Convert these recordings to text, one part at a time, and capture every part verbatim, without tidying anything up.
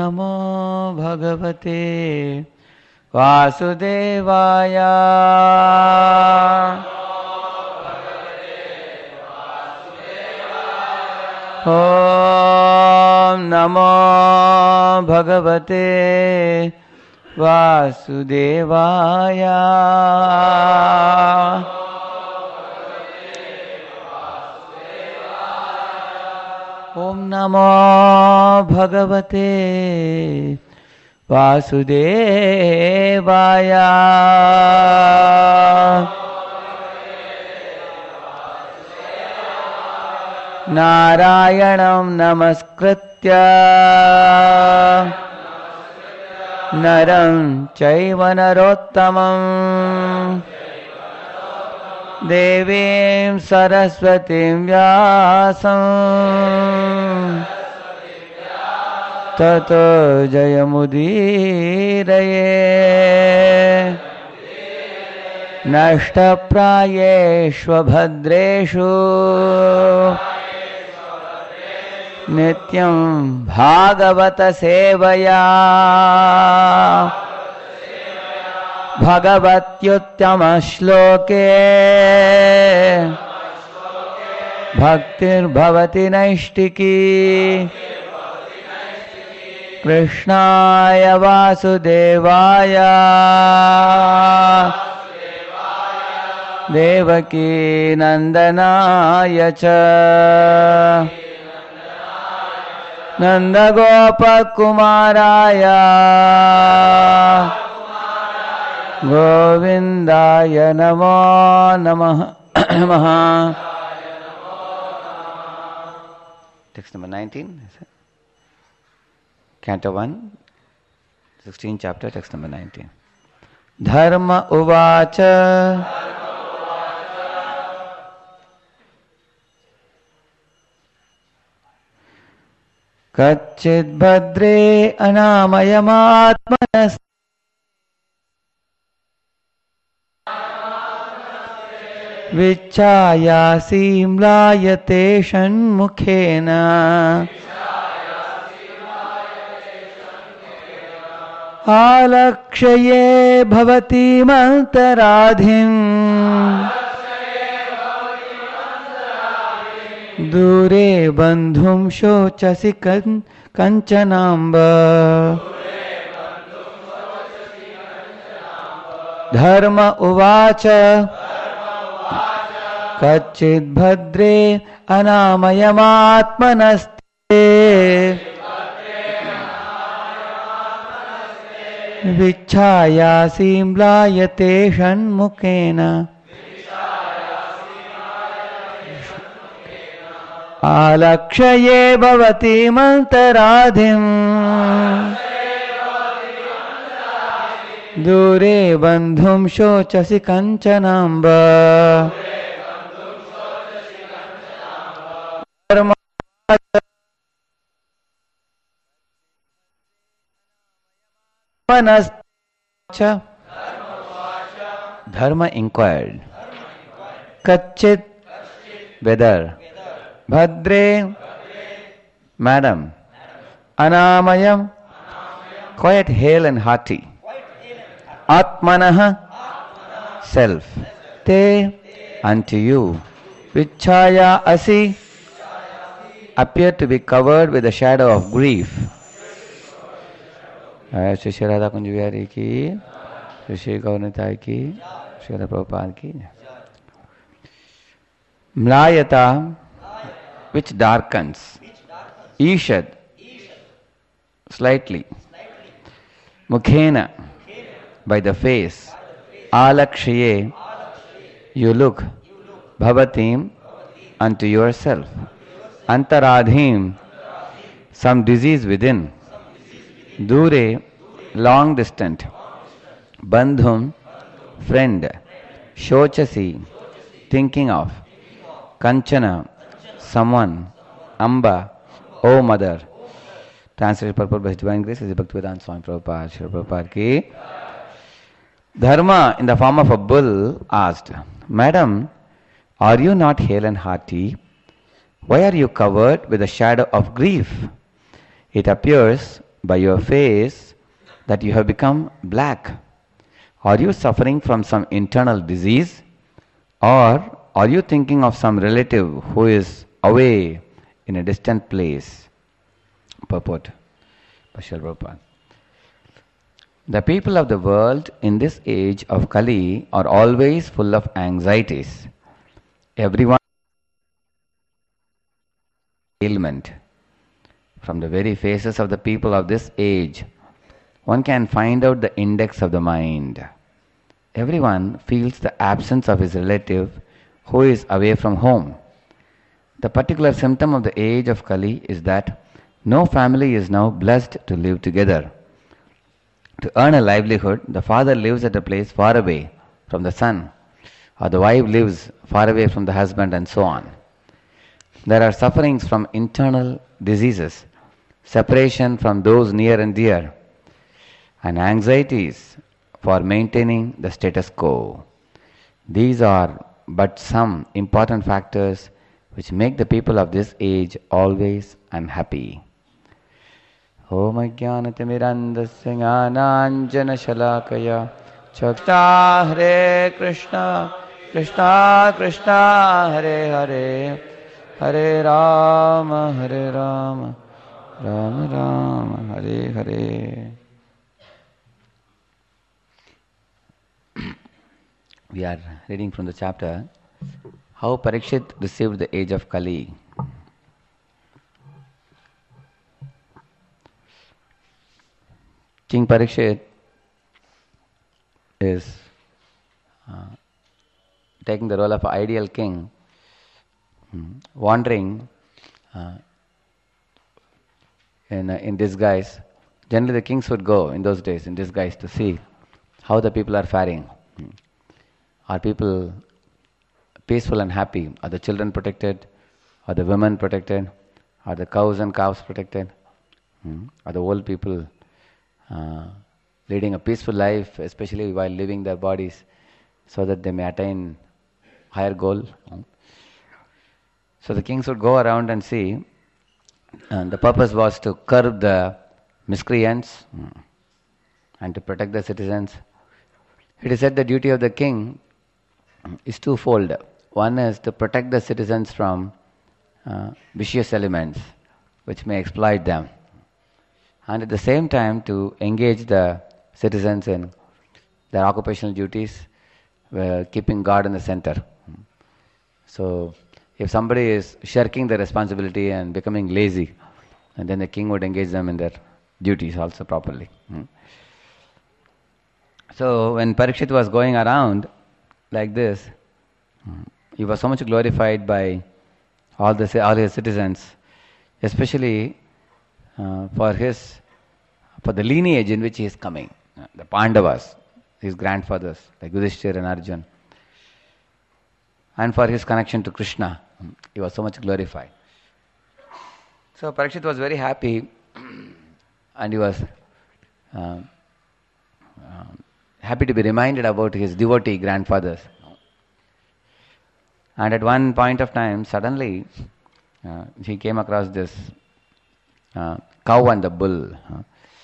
Namo Bhagavate Vasudevaya. Om Namo Bhagavate Vasudevaya. Om Namo Bhagavate Vasudevaya. Narayanam Namaskritya Naram Chaiva Narottamam Devim Saraswatim Vyasam Tato Jayamudiraye Nashtaprayeshva Bhadreshu Nityam Bhagavata Sevaya Bhagavatyuttama Shloke Bhaktir Bhavati Naishtiki Krishnaya Vasudevaya Devaki Nandanaya Cha Nanda Gopa Kumaraya Govindaya Namo Namaha. Text number nineteen. Canto one, sixteenth chapter, text number nineteen. Dharma Uvacha Kachid Bhadre Anamayamaatmanas Vichaya Simlayate Shanmukhena Alakshaye Bhavati Mantaradhim Dure Bandhum Shochasi Kanchanamba Dharma Uvacha Kachid Bhadre Anamayamatmanaste Vichaya Simlayate Shanmukhena Alakshaye Bhavati Mantaradhim Dure Bandhum Shochasi Kanchanamba Dharma Dharma inquired Kachit whether Bhadre Madam Anamayam quite hale and hearty Atmanaha self Te unto you Vichaya Asi appear to be covered with the shadow of grief. Shri Shri Radha Kunj Vihari ki, Shri Shri Gauranitai ki, Shri Prabhupada ki. Mlayata, which darkens. Ishad, slightly. Mukhena, by the face. Alakshaye, you look. Bhavatim, unto yourself. Antaradhim, some disease within. Dure, long distant. Bandhum, friend. Shochasi, thinking of. Kanchana, someone. Amba, O mother. Translated purport by His Divine Grace is Bhaktivedanta Swami Prabhupada. Shri Prabhupada ki. Dharma, in the form of a bull, asked, Madam, are you not hale and hearty? Why are you covered with the shadow of grief? It appears by your face that you have become black? Are you suffering from some internal disease? Or are you thinking of some relative who is away in a distant place? Purport by Srila Prabhupada. The people of the world in this age of Kali are always full of anxieties. Everyone ailment. From the very faces of the people of this age, one can find out the index of the mind. Everyone feels the absence of his relative who is away from home. The particular symptom of the age of Kali is that no family is now blessed to live together. To earn a livelihood, the father lives at a place far away from the son, or the wife lives far away from the husband, and so on. There are sufferings from internal diseases, separation from those near and dear, and anxieties for maintaining the status quo. These are but some important factors which make the people of this age always unhappy. Om Ajnanatimirandasya Jnananjana Shalakaya Chakta Hare Krishna Krishna Krishna Hare Hare Hare Rama Hare Rama Rama Rama Hare Hare. We are reading from the chapter How Parikshit Received the Age of Kali. King Parikshit is uh, taking the role of an ideal king, hmm, wandering uh, in, uh, in disguise. Generally the kings would go in those days in disguise to see how the people are faring. Hmm. Are people peaceful and happy? Are the children protected? Are the women protected? Are the cows and calves protected? Hmm. Are the old people uh, leading a peaceful life, especially while leaving their bodies, so that they may attain higher goal? Hmm. So the kings would go around and see, and the purpose was to curb the miscreants hmm, and to protect the citizens. It is said the duty of the king is twofold. One is to protect the citizens from uh, vicious elements which may exploit them, and at the same time to engage the citizens in their occupational duties, uh, keeping God in the center. So if somebody is shirking their responsibility and becoming lazy, and then the king would engage them in their duties also properly. So when Parikshit was going around like this, he was so much glorified by all the all his citizens, especially uh, for his for the lineage in which he is coming, uh, the Pandavas, his grandfathers like Yudhishthira and Arjuna, and for his connection to Krishna. He was so much glorified. So Parikshit was very happy, and he was uh, uh, happy to be reminded about his devotee grandfathers. And at one point of time, suddenly, uh, he came across this uh, cow and the bull, uh,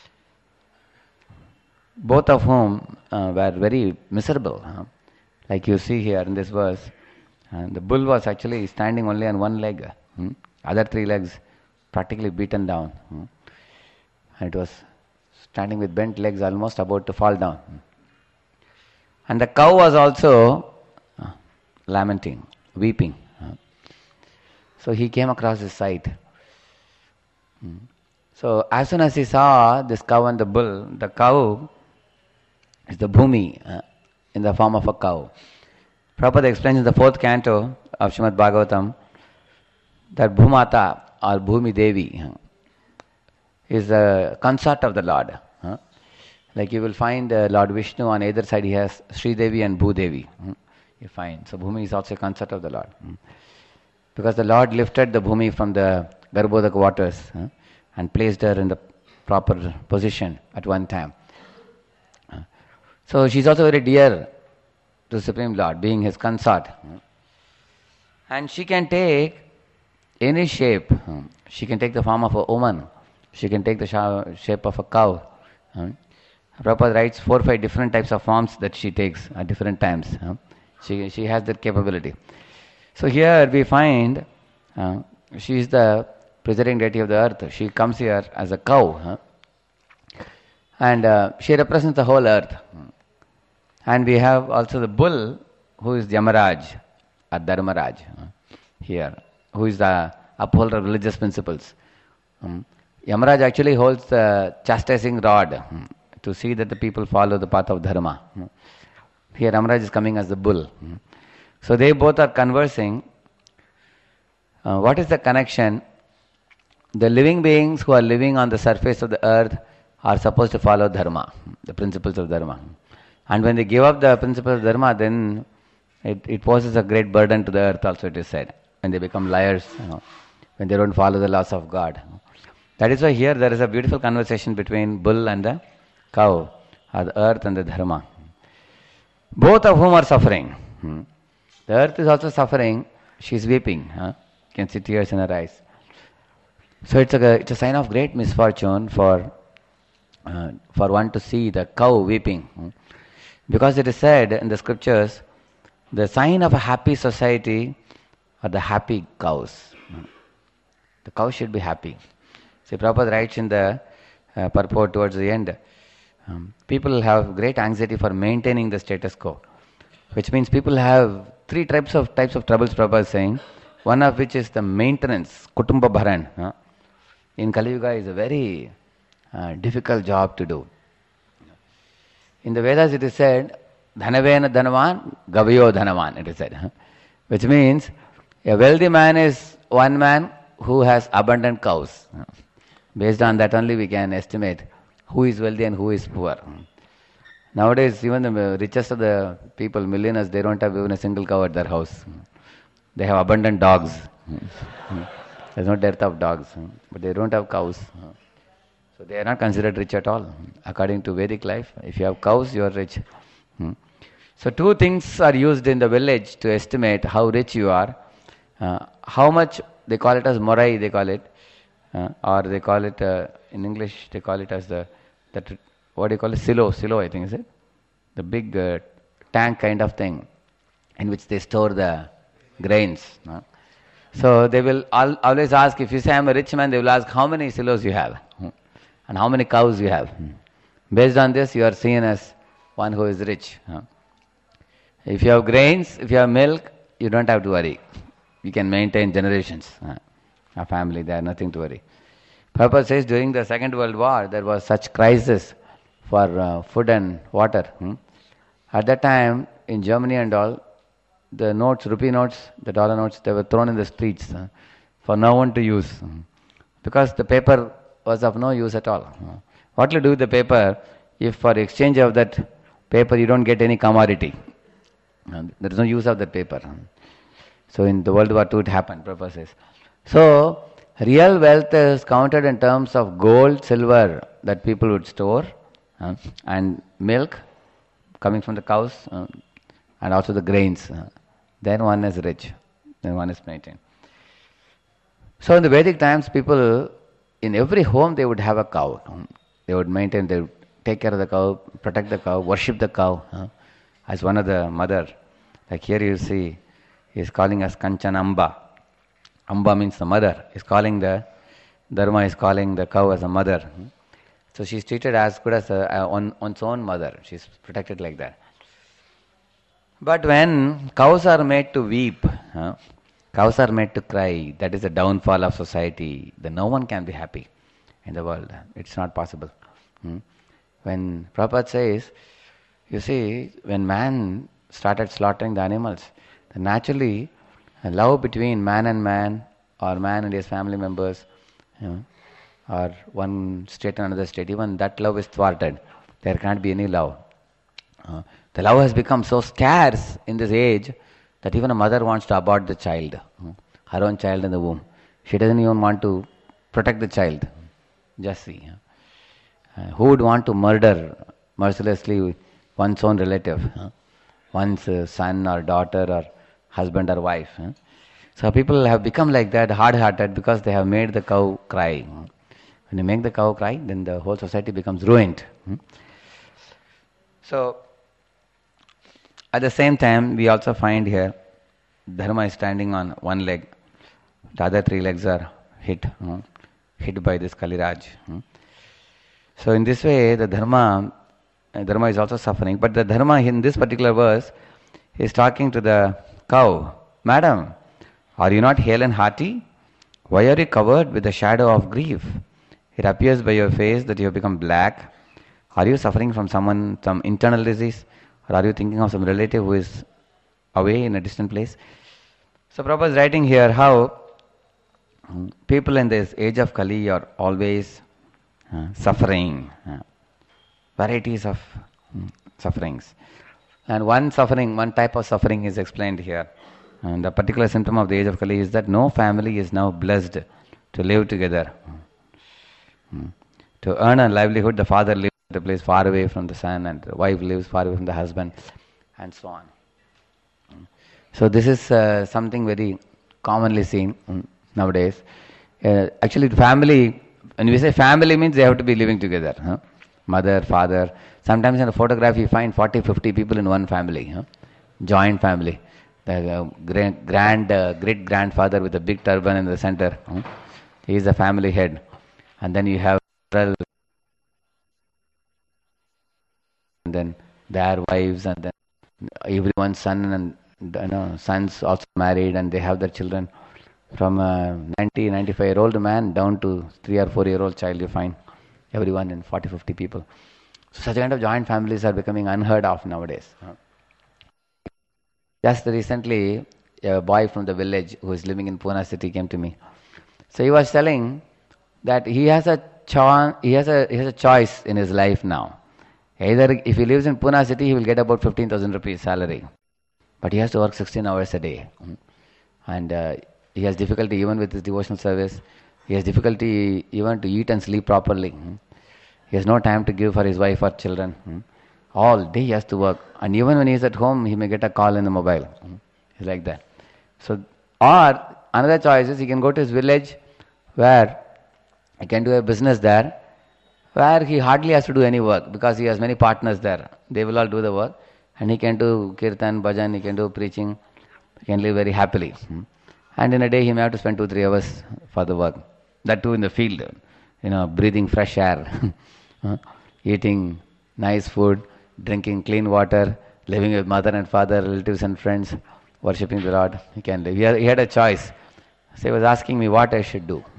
both of whom uh, were very miserable. Uh, like you see here in this verse, uh, the bull was actually standing only on one leg, hmm? Other three legs practically beaten down. Hmm? And it was standing with bent legs, almost about to fall down. Hmm? And the cow was also uh, lamenting, weeping. Uh. So he came across this sight. Hmm. So as soon as he saw this cow and the bull, the cow is the Bhumi uh, in the form of a cow. Prabhupada explains in the fourth canto of Srimad Bhagavatam that Bhumata or Bhumi Devi uh, is a consort of the Lord. Uh. Like you will find uh, Lord Vishnu on either side, he has Sri Devi and Bhu Devi. Uh. You find. So Bhumi is also a consort of the Lord. Uh. Because the Lord lifted the Bhumi from the Garbhodak waters uh, and placed her in the proper position at one time. Uh. So she is also very dear to the Supreme Lord, being his consort. Uh. And she can take any shape. Uh. She can take the form of a woman She can take the sha- shape of a cow. Huh? Prabhupada writes four or five different types of forms that she takes at different times. Huh? She, she has that capability. So here we find uh, she is the presiding deity of the earth. She comes here as a cow. Huh? And uh, she represents the whole earth. And we have also the bull, who is Yamaraj, or Dharmaraj, uh, here, who is the upholder of religious principles. Um, Yamaraj actually holds the chastising rod um, to see that the people follow the path of Dharma. Um, here Yamaraj is coming as the bull. Um, so they both are conversing. Uh, what is the connection? The living beings who are living on the surface of the earth are supposed to follow Dharma, the principles of Dharma. And when they give up the principles of Dharma, then it, it poses a great burden to the earth also, it is said. When they become liars, you know, when they don't follow the laws of God. That is why here there is a beautiful conversation between bull and the cow, or the earth and the Dharma. Both of whom are suffering. The earth is also suffering. She is weeping. Huh? You can see tears in her eyes. So it's a, it's a sign of great misfortune for, uh, for one to see the cow weeping. Because it is said in the scriptures, the sign of a happy society are the happy cows. The cow should be happy. See, Prabhupada writes in the uh, purport towards the end, um, people have great anxiety for maintaining the status quo, which means people have three types of types of troubles, Prabhupada is saying, one of which is the maintenance, kutumba bharan. Huh? In Kali Yuga is a very uh, difficult job to do. In the Vedas it is said, dhanavena dhanavan, gavayo dhanavan, it is said. Huh? Which means, a wealthy man is one man who has abundant cows. Based on that only we can estimate who is wealthy and who is poor. Nowadays, even the richest of the people, millionaires, they don't have even a single cow at their house. They have abundant dogs. There's no dearth of dogs, but they don't have cows. So they are not considered rich at all. According to Vedic life, if you have cows, you are rich. So two things are used in the village to estimate how rich you are. Uh, how much, they call it as morai, they call it. Uh, or they call it, uh, in English, they call it as the, that, what do you call it, silo, silo I think, is it? The big uh, tank kind of thing in which they store the grains. Uh. So they will al- always ask, if you say I am a rich man, they will ask how many silos you have uh, and how many cows you have. Based on this, you are seen as one who is rich. Uh. If you have grains, if you have milk, you don't have to worry. You can maintain generations. Uh. A family, there, nothing to worry. Prabhupada says during the Second World War, there was such crisis for uh, food and water. Hmm? At that time, in Germany and all, the notes, rupee notes, the dollar notes, they were thrown in the streets uh, for no one to use. Hmm? Because the paper was of no use at all. Hmm? What will you do with the paper if for exchange of that paper you don't get any commodity? Uh, there is no use of that paper. Hmm? So in the World War Two it happened, Prabhupada says. So, real wealth is counted in terms of gold, silver that people would store, uh, and milk coming from the cows, uh, and also the grains. Uh, then one is rich, then one is maintained. So, in the Vedic times, people, in every home they would have a cow. Um, they would maintain, they would take care of the cow, protect the cow, worship the cow, uh, as one of the mother. Like here you see, he is calling us Kanchanamba. Amba means the mother. Is calling the Dharma is calling the cow as a mother. So she is treated as good as a, a, on, one's own mother. She is protected like that. But when cows are made to weep, huh, cows are made to cry, that is the downfall of society. Then no one can be happy in the world. It's not possible. Hmm? When Prabhupada says, you see, when man started slaughtering the animals, then naturally love between man and man, or man and his family members, you know, or one state and another state, even that love is thwarted. There can't be any love. Uh, the love has become so scarce in this age that even a mother wants to abort the child, uh, her own child in the womb. She doesn't even want to protect the child. Just see. Uh, who would want to murder mercilessly one's own relative, uh, one's uh, son or daughter or husband or wife? Uh? So people have become like that, hard-hearted, because they have made the cow cry. When you make the cow cry, then the whole society becomes ruined. Hmm? So, at the same time, we also find here, Dharma is standing on one leg. The other three legs are hit, hmm? hit by this Kaliraj. Hmm? So in this way, the Dharma, uh, Dharma is also suffering. But the Dharma in this particular verse is talking to the cow. Madam, are you not hale and hearty? Why are you covered with the shadow of grief? It appears by your face that you have become black. Are you suffering from someone, some internal disease? Or are you thinking of some relative who is away in a distant place? So Prabhupada is writing here how people in this age of Kali are always uh, suffering, uh, varieties of um, sufferings. And one suffering, one type of suffering is explained here. And the particular symptom of the age of Kali is that no family is now blessed to live together. Mm. To earn a livelihood, the father lives at a place far away from the son, and the wife lives far away from the husband, and so on. Mm. So this is uh, something very commonly seen mm, nowadays. Uh, actually, family, when we say family, means they have to be living together. Huh? Mother, father. Sometimes in a photograph you find forty, fifty people in one family. Huh? Joint family. The uh, grand, grand uh, great grandfather with a big turban in the center. Huh? He is the family head. And then you have and then their wives, and then everyone's son and you know, sons also married, and they have their children. From a ninety, ninety-five year old man down to three or four year old child, you find everyone in forty, fifty people. So such kind of joint families are becoming unheard of nowadays. Just recently, a boy from the village who is living in Pune city came to me. So he was telling that he has a cho- he has a he has a choice in his life now. Either if he lives in Pune city, he will get about fifteen thousand rupees salary, but he has to work sixteen hours a day, and uh, he has difficulty even with his devotional service. He has difficulty even to eat and sleep properly. He has no time to give for his wife or children. All day he has to work, and even when he is at home, he may get a call in the mobile. He's like that. So, or another choice is he can go to his village where he can do a business there, where he hardly has to do any work because he has many partners there. They will all do the work, and he can do kirtan, bhajan, he can do preaching, he can live very happily. And in a day he may have to spend two, three hours for the work. That too in the field, you know, breathing fresh air, eating nice food, drinking clean water, living with mother and father, relatives and friends, worshipping the Lord. He can live. He had, he had a choice. So he was asking me what I should do.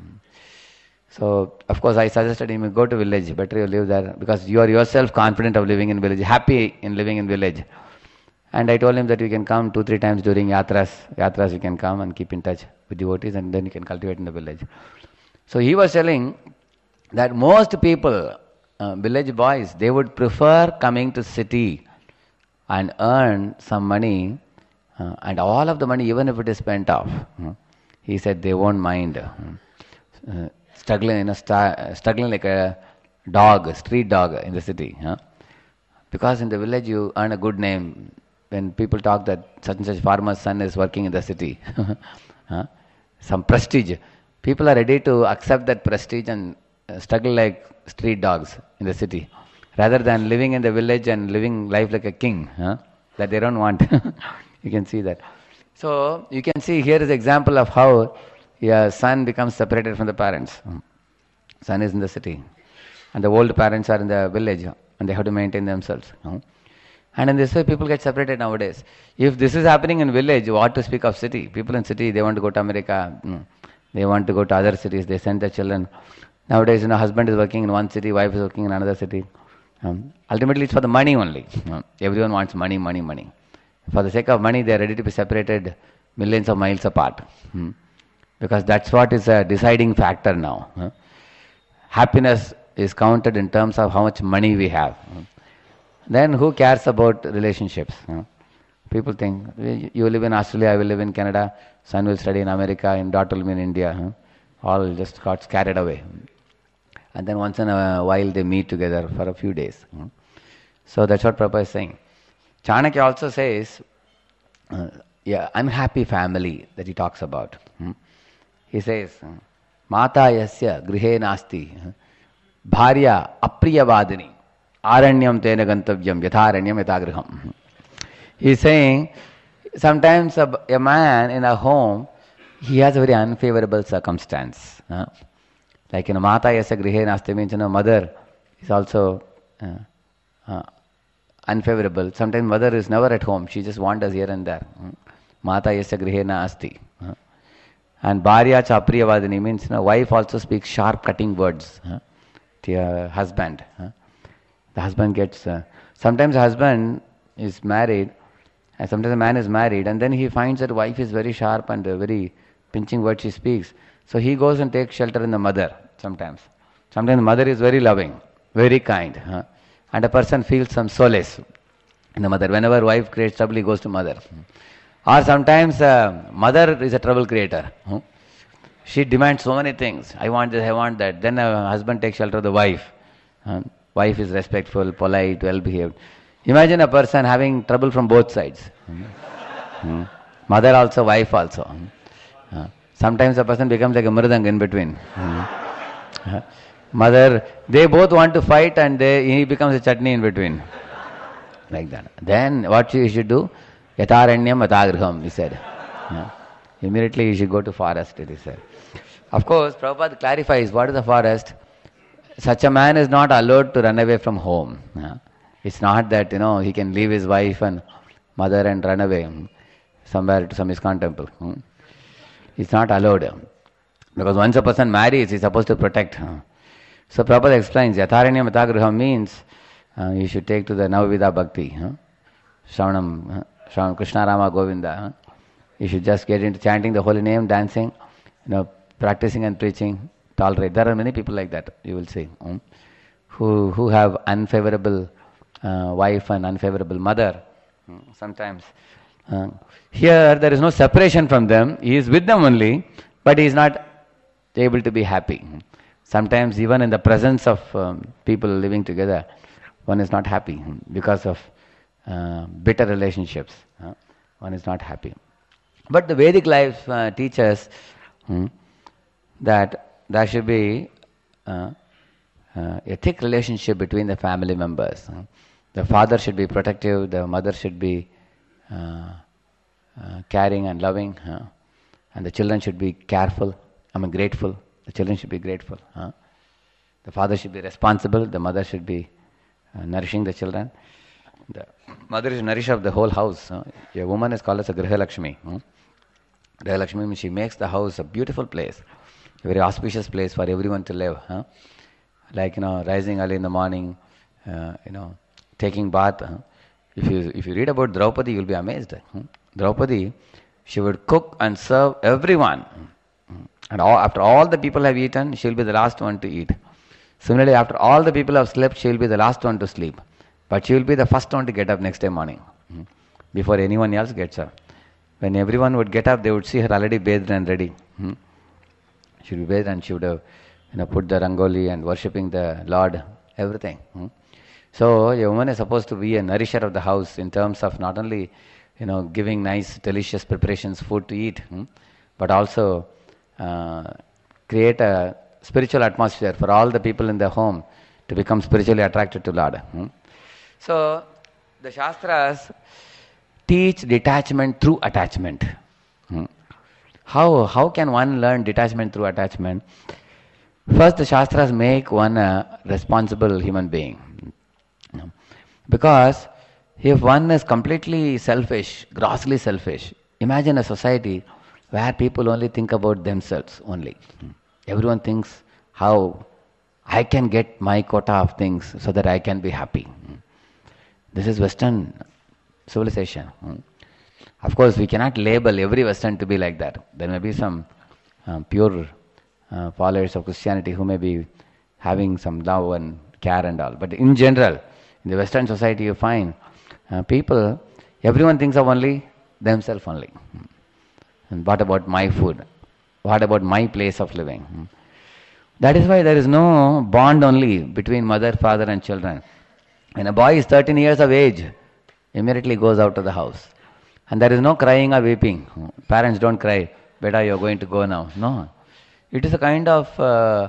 So, of course, I suggested him, go to village, better you live there, because you are yourself confident of living in village, happy in living in village. And I told him that you can come two, three times during yatras. Yatras you can come and keep in touch with devotees, and then you can cultivate in the village. So he was telling that most people, uh, village boys, they would prefer coming to city and earn some money, uh, and all of the money, even if it is spent off. Uh, he said they won't mind. Uh, struggling, you know, sta- struggling like a dog, a street dog in the city. Huh? Because in the village you earn a good name. When people talk that such and such farmer's son is working in the city, huh? Some prestige. People are ready to accept that prestige and uh, struggle like street dogs in the city, rather than living in the village and living life like a king, huh? That they don't want. You can see that. So you can see here is an example of how a son becomes separated from the parents. Son is in the city, and the old parents are in the village, and they have to maintain themselves. And in this way, people get separated nowadays. If this is happening in village, what to speak of city? People in city, they want to go to America, they want to go to other cities, they send their children. Nowadays, you know, husband is working in one city, wife is working in another city. Um, ultimately, it's for the money only. Um, everyone wants money, money, money. For the sake of money, they are ready to be separated millions of miles apart. Um, because that's what is a deciding factor now. Uh, happiness is counted in terms of how much money we have. Uh, then who cares about relationships? Uh, people think, you live in Australia, I will live in Canada, son will study in America, and daughter will be in India. Uh, all just got carried away. And then once in a while they meet together for a few days. Uh, so that's what Prabhupada is saying. Chanakya also says, uh, yeah, unhappy family that he talks about. Uh, He says, Mata yasya grihe nasti Bharya apriyavadini. Aranyam tena gantavyam yatharanyam yatagriham. He is saying, sometimes a, a man in a home, he has a very unfavorable circumstance. Uh, like in you know, Mata yasa grihe nasti means, you know, mother is also uh, uh, unfavorable. Sometimes mother is never at home. She just wanders here and there. Uh, Mata yasa grihe nasti. Uh, and Bharya cha apriyavadini means, you know, wife also speaks sharp cutting words uh, to her husband. Uh, the husband gets, uh, sometimes the husband is married, and sometimes a man is married, and then he finds that wife is very sharp and uh, very pinching what she speaks. So he goes and takes shelter in the mother sometimes. Sometimes the mother is very loving, very kind. Huh? And a person feels some solace in the mother. Whenever wife creates trouble, he goes to mother. Or sometimes uh, mother is a trouble creator. Huh? She demands so many things. I want this, I want that. Then a husband takes shelter of the wife. Huh? Wife is respectful, polite, well-behaved. Imagine a person having trouble from both sides. Hmm. Mother also, wife also. Uh, sometimes a person becomes like a mridang in between. Hmm. Uh, mother, they both want to fight and they, he becomes a chutney in between. Like that. Then what you should do? Yataranyam yatagriham, he said. Uh, immediately you should go to forest, he said. Of course, Prabhupada clarifies what is the forest. Such a man is not allowed to run away from home. Uh, It's not that, you know, he can leave his wife and mother and run away somewhere to some ISKCON temple. Hmm? It's not allowed. Because once a person marries, he's supposed to protect. So Prabhupada explains, Yatharanyam Yatagriham means uh, you should take to the Navavida Bhakti. Huh? Shravanam, huh? Shravanam, Krishna Rama Govinda. Huh? You should just get into chanting the holy name, dancing, you know, practicing and preaching, tolerate. There are many people like that, you will see, hmm? who, who have unfavorable Uh, wife and unfavorable mother. Sometimes uh, here there is no separation from them. He is with them only, but he is not able to be happy. Sometimes even in the presence of um, people living together, one is not happy because of uh, bitter relationships. Uh, one is not happy. But the Vedic life uh, teaches hmm, that there should be uh, uh, a thick relationship between the family members. Uh, The father should be protective, the mother should be uh, uh, caring and loving, uh, and the children should be careful, I mean grateful. The children should be grateful. Uh. The father should be responsible, the mother should be uh, nourishing the children. The mother is nourisher of the whole house. Uh. A woman is called as a Griha Lakshmi. Uh. Griha Lakshmi means she makes the house a beautiful place, a very auspicious place for everyone to live. Uh. Like, you know, rising early in the morning, uh, you know, taking bath. Uh, if you if you read about Draupadi, you will be amazed. Hmm? Draupadi, she would cook and serve everyone. Hmm. And all, after all the people have eaten, she will be the last one to eat. Similarly, after all the people have slept, she will be the last one to sleep. But she will be the first one to get up next day morning, hmm? before anyone else gets up. When everyone would get up, they would see her already bathed and ready. Hmm? She would be bathed and she would have, you know, put the rangoli and worshipping the Lord, everything. Hmm? So a woman is supposed to be a nourisher of the house in terms of not only, you know, giving nice, delicious preparations, food to eat, hmm, but also uh, create a spiritual atmosphere for all the people in the home to become spiritually attracted to Lord. Hmm. So the Shastras teach detachment through attachment. Hmm. How how can one learn detachment through attachment? First, the Shastras make one a responsible human being. Because if one is completely selfish, grossly selfish, imagine a society where people only think about themselves only. Everyone thinks how I can get my quota of things so that I can be happy. This is Western civilization. Of course, we cannot label every Western to be like that. There may be some uh, pure uh, followers of Christianity who may be having some love and care and all. But in general, in the Western society, you find uh, people, everyone thinks of only themselves only. And what about my food? What about my place of living? That is why there is no bond only between mother, father and children. When a boy is thirteen years of age, immediately goes out of the house. And there is no crying or weeping. Parents don't cry, beta, you are going to go now. No. It is a kind of uh,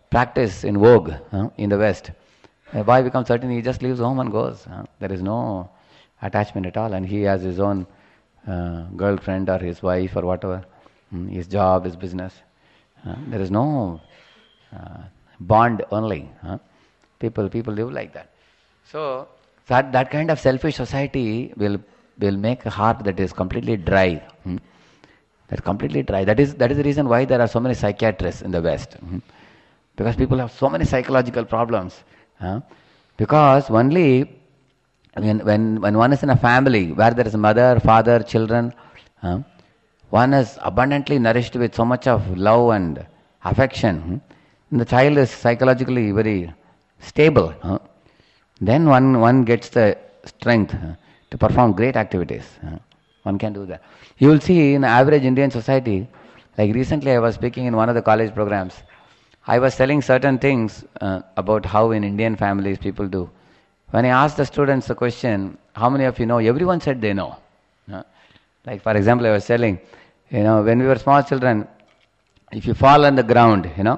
practice in vogue huh, in the West. A boy becomes thirteen, he just leaves home and goes. Huh? There is no attachment at all, and he has his own uh, girlfriend or his wife or whatever, hmm, his job, his business. Uh, there is no uh, bond only. Huh? People, people live like that. So that that kind of selfish society will will make a heart that is completely dry. Hmm? That's completely dry. That is that is the reason why there are so many psychiatrists in the West. Hmm? Because people have so many psychological problems. Huh? Because only when, when when one is in a family where there is mother, father, children, huh? one is abundantly nourished with so much of love and affection. Hmm? And the child is psychologically very stable. Huh? Then one one gets the strength huh, to perform great activities. Huh? One can do that. You will see in average Indian society, like recently I was speaking in one of the college programs. I was telling certain things uh, about how in Indian families people do. When I asked the students the question, how many of you know? Everyone said they know. Uh, like for example, I was telling, you know, when we were small children, if you fall on the ground, you know,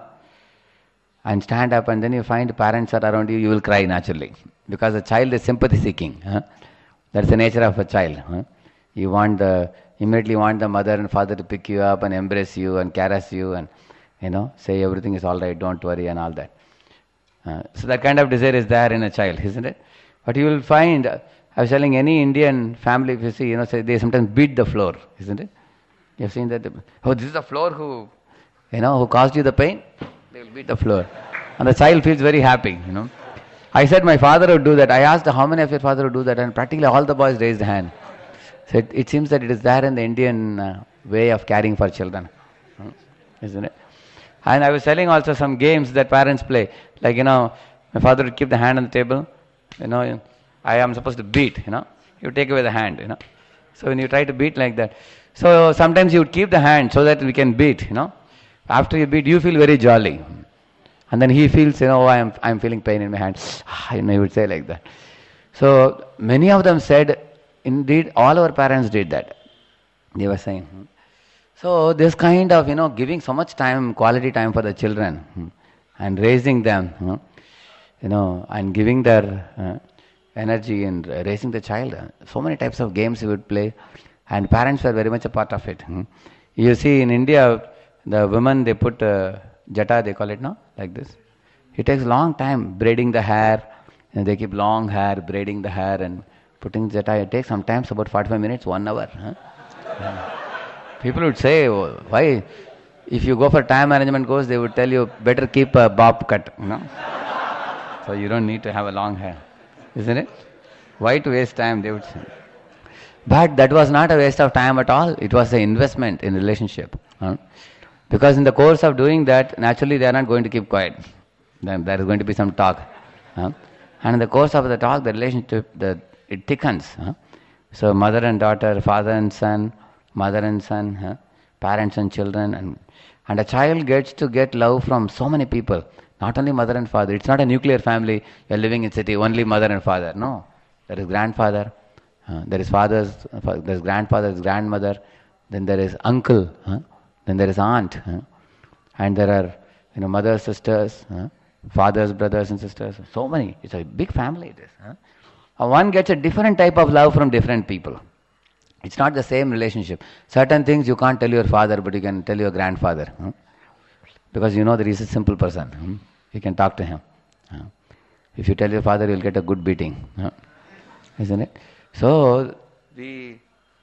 and stand up and then you find parents are around you, you will cry naturally. Because the child is sympathy seeking. Huh? That's the nature of a child. Huh? You want the, immediately want the mother and father to pick you up and embrace you and caress you and, you know, say everything is all right, don't worry and all that. Uh, so that kind of desire is there in a child, isn't it? But you will find, I was telling any Indian family, if you see, you know, say they sometimes beat the floor, isn't it? You have seen that, oh, this is the floor who, you know, who caused you the pain? They will beat the floor. And the child feels very happy, you know. I said my father would do that. I asked how many of your father would do that, and practically all the boys raised hand. So it, it seems that it is there in the Indian uh, way of caring for children, hmm, isn't it? And I was telling also some games that parents play. Like, you know, my father would keep the hand on the table. You know, I am supposed to beat, you know. You take away the hand, you know. So when you try to beat like that. So sometimes you would keep the hand so that we can beat, you know. After you beat, you feel very jolly. And then he feels, you know, oh, I am I'm feeling pain in my hand. You know, he would say like that. So many of them said, indeed, all our parents did that. They were saying. Hmm. So this kind of, you know, giving so much time, quality time for the children hmm, and raising them, hmm, you know, and giving their uh, energy in raising the child. So many types of games we would play, and parents were very much a part of it. Hmm. You see in India, the women, they put uh, jata, they call it now, like this. It takes a long time braiding the hair, and they keep long hair, braiding the hair and putting jata. It takes sometimes about forty-five minutes, one hour. Huh? Yeah. People would say, oh, why? If you go for time management course, they would tell you, better keep a bob cut, you know. So you don't need to have a long hair, isn't it? Why to waste time, they would say. But that was not a waste of time at all. It was an investment in relationship. Huh? Because in the course of doing that, naturally they are not going to keep quiet. Then there is going to be some talk. Huh? And in the course of the talk, the relationship, the, it thickens. Huh? So mother and daughter, father and son, mother and son, huh? Parents and children, and and a child gets to get love from so many people, not only mother and father. It's not a nuclear family, you're living in city, only mother and father. No, there is grandfather, uh, there is father's, there is grandfather, there is grandmother, then there is uncle, huh? Then there is aunt, huh? And there are, you know, mothers, sisters, huh? Fathers, brothers and sisters, so many. It's a big family it is. Huh? Uh, one gets a different type of love from different people. It's not the same relationship. Certain things you can't tell your father, but you can tell your grandfather. Huh? Because you know that he's a simple person. Huh? You can talk to him. Huh? If you tell your father, you'll get a good beating. Huh? Isn't it? So, the,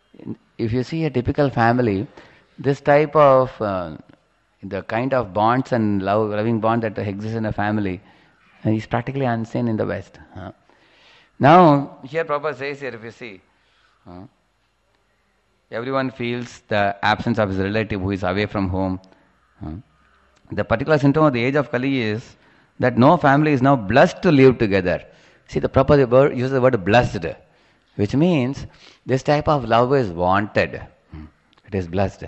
if you see a typical family, this type of, uh, the kind of bonds and love, loving bond that exists in a family uh, is practically unseen in the West. Huh? Now, here Prabhupada says here, if you see, huh? Everyone feels the absence of his relative who is away from home. Huh? The particular symptom of the age of Kali is that no family is now blessed to live together. See, the proper word uses the word blessed, which means this type of love is wanted. It is blessed.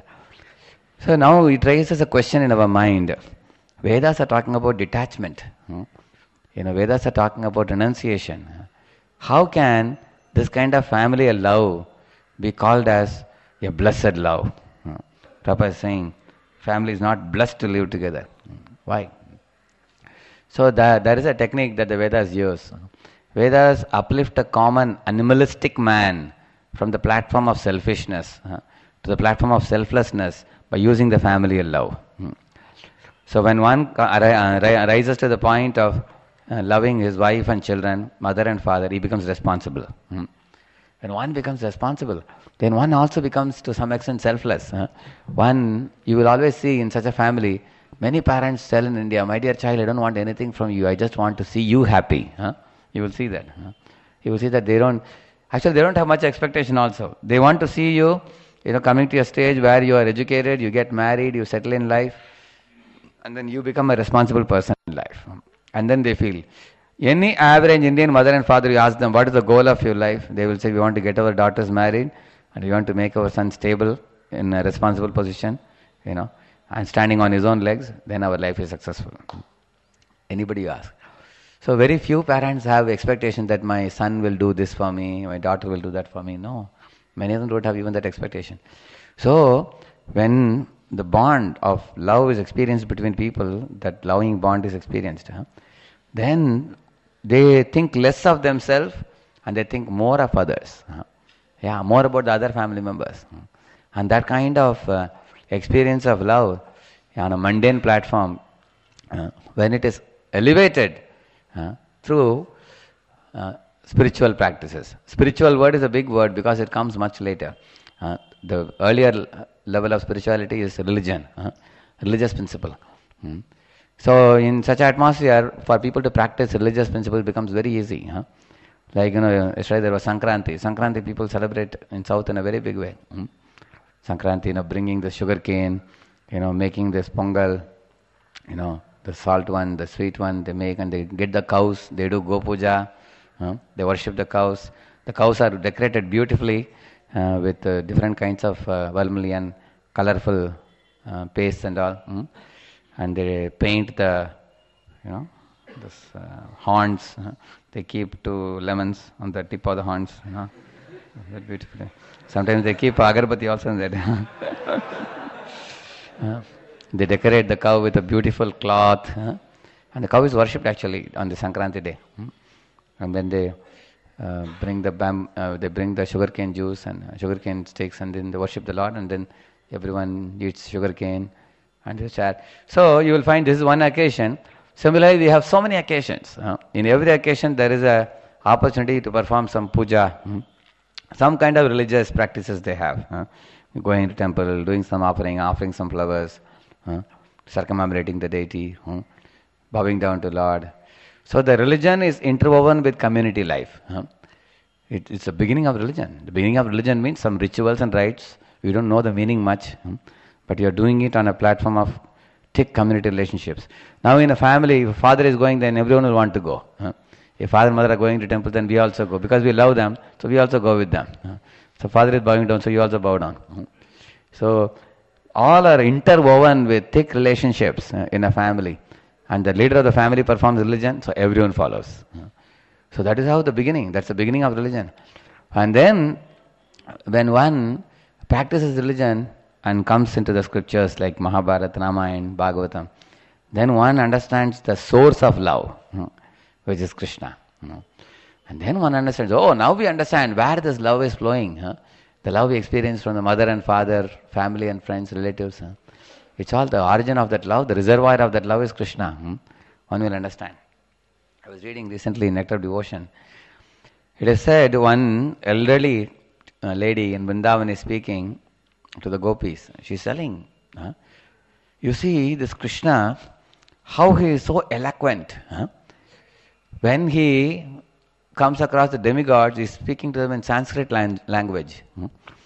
So now it raises a question in our mind. Vedas are talking about detachment. You know, Vedas are talking about renunciation. How can this kind of family love be called as a blessed love? Prabhupada is saying, family is not blessed to live together. Why? So that, there is a technique that the Vedas use. Vedas uplift a common animalistic man from the platform of selfishness uh, to the platform of selflessness by using the family love. Hmm. So when one uh, rises to the point of uh, loving his wife and children, mother and father, he becomes responsible. Hmm. When one becomes responsible, then one also becomes to some extent selfless. Huh? One, you will always see in such a family, many parents tell in India, my dear child, I don't want anything from you, I just want to see you happy. Huh? You will see that. Huh? You will see that they don't, actually they don't have much expectation also. They want to see you, you know, coming to a stage where you are educated, you get married, you settle in life, and then you become a responsible person in life. And then they feel, any average Indian mother and father, you ask them, what is the goal of your life? They will say, we want to get our daughters married, and we want to make our son stable in a responsible position, you know, and standing on his own legs, then our life is successful. Anybody you ask. So very few parents have expectation that my son will do this for me, my daughter will do that for me. No. Many of them don't have even that expectation. So when the bond of love is experienced between people, that loving bond is experienced, huh? Then they think less of themselves and they think more of others. Huh? Yeah, more about the other family members. Huh? And that kind of uh, experience of love on a mundane platform, uh, when it is elevated uh, through uh, spiritual practices. Spiritual word is a big word because it comes much later. Uh, the earlier level of spirituality is religion, uh, religious principle. Hmm. So in such atmosphere, for people to practice religious principles becomes very easy. Huh? Like, you know, yesterday there was Sankranti. Sankranti people celebrate in South in a very big way. Hmm? Sankranti, you know, bringing the sugar cane, you know, making this pongal, you know, the salt one, the sweet one, they make and they get the cows, they do go puja, huh? They worship the cows. The cows are decorated beautifully uh, with uh, different kinds of uh, vermilion, colorful uh, pastes and all. Hmm? And they paint the, you know, this uh, horns. Uh, they keep two lemons on the tip of the horns. You know, very beautifully. Sometimes they keep agarbatti also in that. uh, they decorate the cow with a beautiful cloth, uh, and the cow is worshipped actually on the Sankranti day. Hmm? And then they uh, bring the bam, uh, they bring the sugarcane juice and uh, sugarcane sticks, and then they worship the Lord, and then everyone eats sugarcane. And you chat. So you will find this is one occasion. Similarly, we have so many occasions. Uh, in every occasion, there is a opportunity to perform some puja, hmm? Some kind of religious practices they have. Uh, going to temple, doing some offering, offering some flowers, uh, circumambulating the deity, hmm? Bowing down to Lord. So the religion is interwoven with community life. Uh. It, it's the beginning of religion. The beginning of religion means some rituals and rites. We don't know the meaning much. Hmm? But you are doing it on a platform of thick community relationships. Now in a family, if father is going, then everyone will want to go. Huh? If father and mother are going to temple, then we also go. Because we love them, so we also go with them. Huh? So father is bowing down, so you also bow down. Huh? So all are interwoven with thick relationships uh, in a family. And the leader of the family performs religion, so everyone follows. Huh? So that is how the beginning, that's the beginning of religion. And then when one practices religion, and comes into the scriptures like Mahabharata, Ramayana, Bhagavatam, then one understands the source of love, which is Krishna. And then one understands, oh, now we understand where this love is flowing. Huh? The love we experience from the mother and father, family and friends, relatives. Huh? It's all the origin of that love, the reservoir of that love is Krishna. Hmm? One will understand. I was reading recently in Nectar of Devotion. It is said one elderly uh, lady in Vrindavan is speaking to the gopis. She's telling, huh? You see this Krishna, how he is so eloquent. Huh? When he comes across the demigods, he's speaking to them in Sanskrit lang- language. Hmm?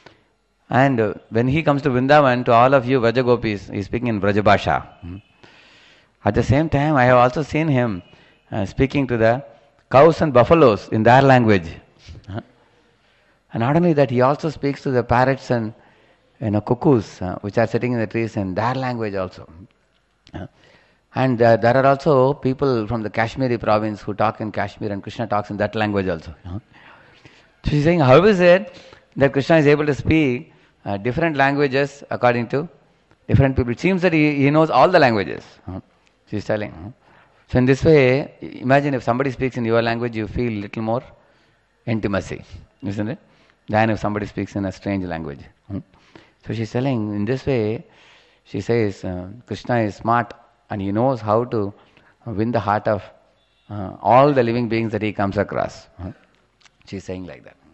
And uh, when he comes to Vrindavan, to all of you Vraja gopis, he's speaking in Vraja Bhasha. Hmm? At the same time, I have also seen him uh, speaking to the cows and buffaloes in their language. Huh? And not only that, he also speaks to the parrots and you know, cuckoos, uh, which are sitting in the trees in their language also. Uh, and uh, there are also people from the Kashmiri province who talk in Kashmir, and Krishna talks in that language also. Uh. So she's saying, how is it that Krishna is able to speak uh, different languages according to different people? It seems that he, he knows all the languages. Uh. She's telling. Uh. So in this way, imagine if somebody speaks in your language, you feel little more intimacy, isn't it? Than if somebody speaks in a strange language. Hmm? So she's telling, in this way, she says, uh, Krishna is smart and he knows how to win the heart of uh, all the living beings that he comes across. Hmm? She's saying like that.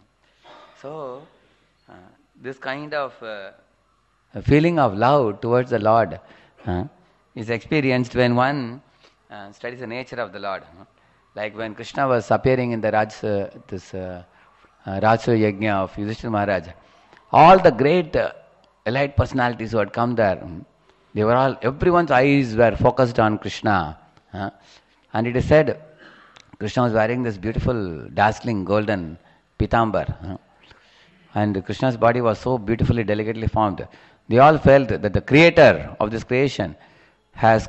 So, uh, this kind of uh, feeling of love towards the Lord uh, is experienced when one uh, studies the nature of the Lord. Uh, like when Krishna was appearing in the Raj, uh, this uh, uh, Rajasuya Yajna of Yudhishthira Maharaj, all the great uh, elite personalities who had come there, um, they were all, everyone's eyes were focused on Krishna. Uh, and it is said, Krishna was wearing this beautiful, dazzling, golden pitambar. Uh, and Krishna's body was so beautifully, delicately formed. They all felt that the creator of this creation has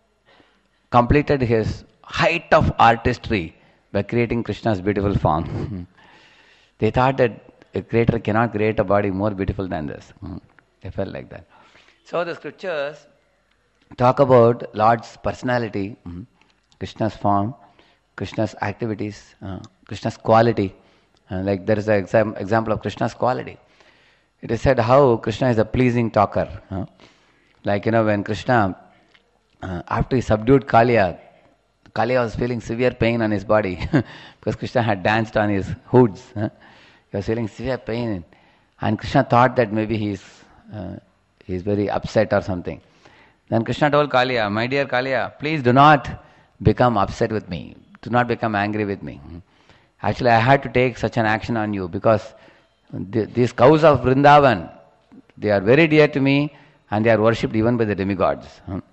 completed his height of artistry by creating Krishna's beautiful form. They thought that a creator cannot create a body more beautiful than this. They felt like that. So the scriptures talk about Lord's personality, Krishna's form, Krishna's activities, uh, Krishna's quality. Uh, like there is an exam, example of Krishna's quality. It is said how Krishna is a pleasing talker. Uh, like, you know, when Krishna, uh, after he subdued Kaliya, Kaliya was feeling severe pain on his body because Krishna had danced on his hoods. Uh, he was feeling severe pain. And Krishna thought that maybe he's, uh, he's very upset or something. Then Krishna told Kaliya, my dear Kaliya, please do not become upset with me. Do not become angry with me. Actually, I had to take such an action on you because the, these cows of Vrindavan, they are very dear to me and they are worshipped even by the demigods.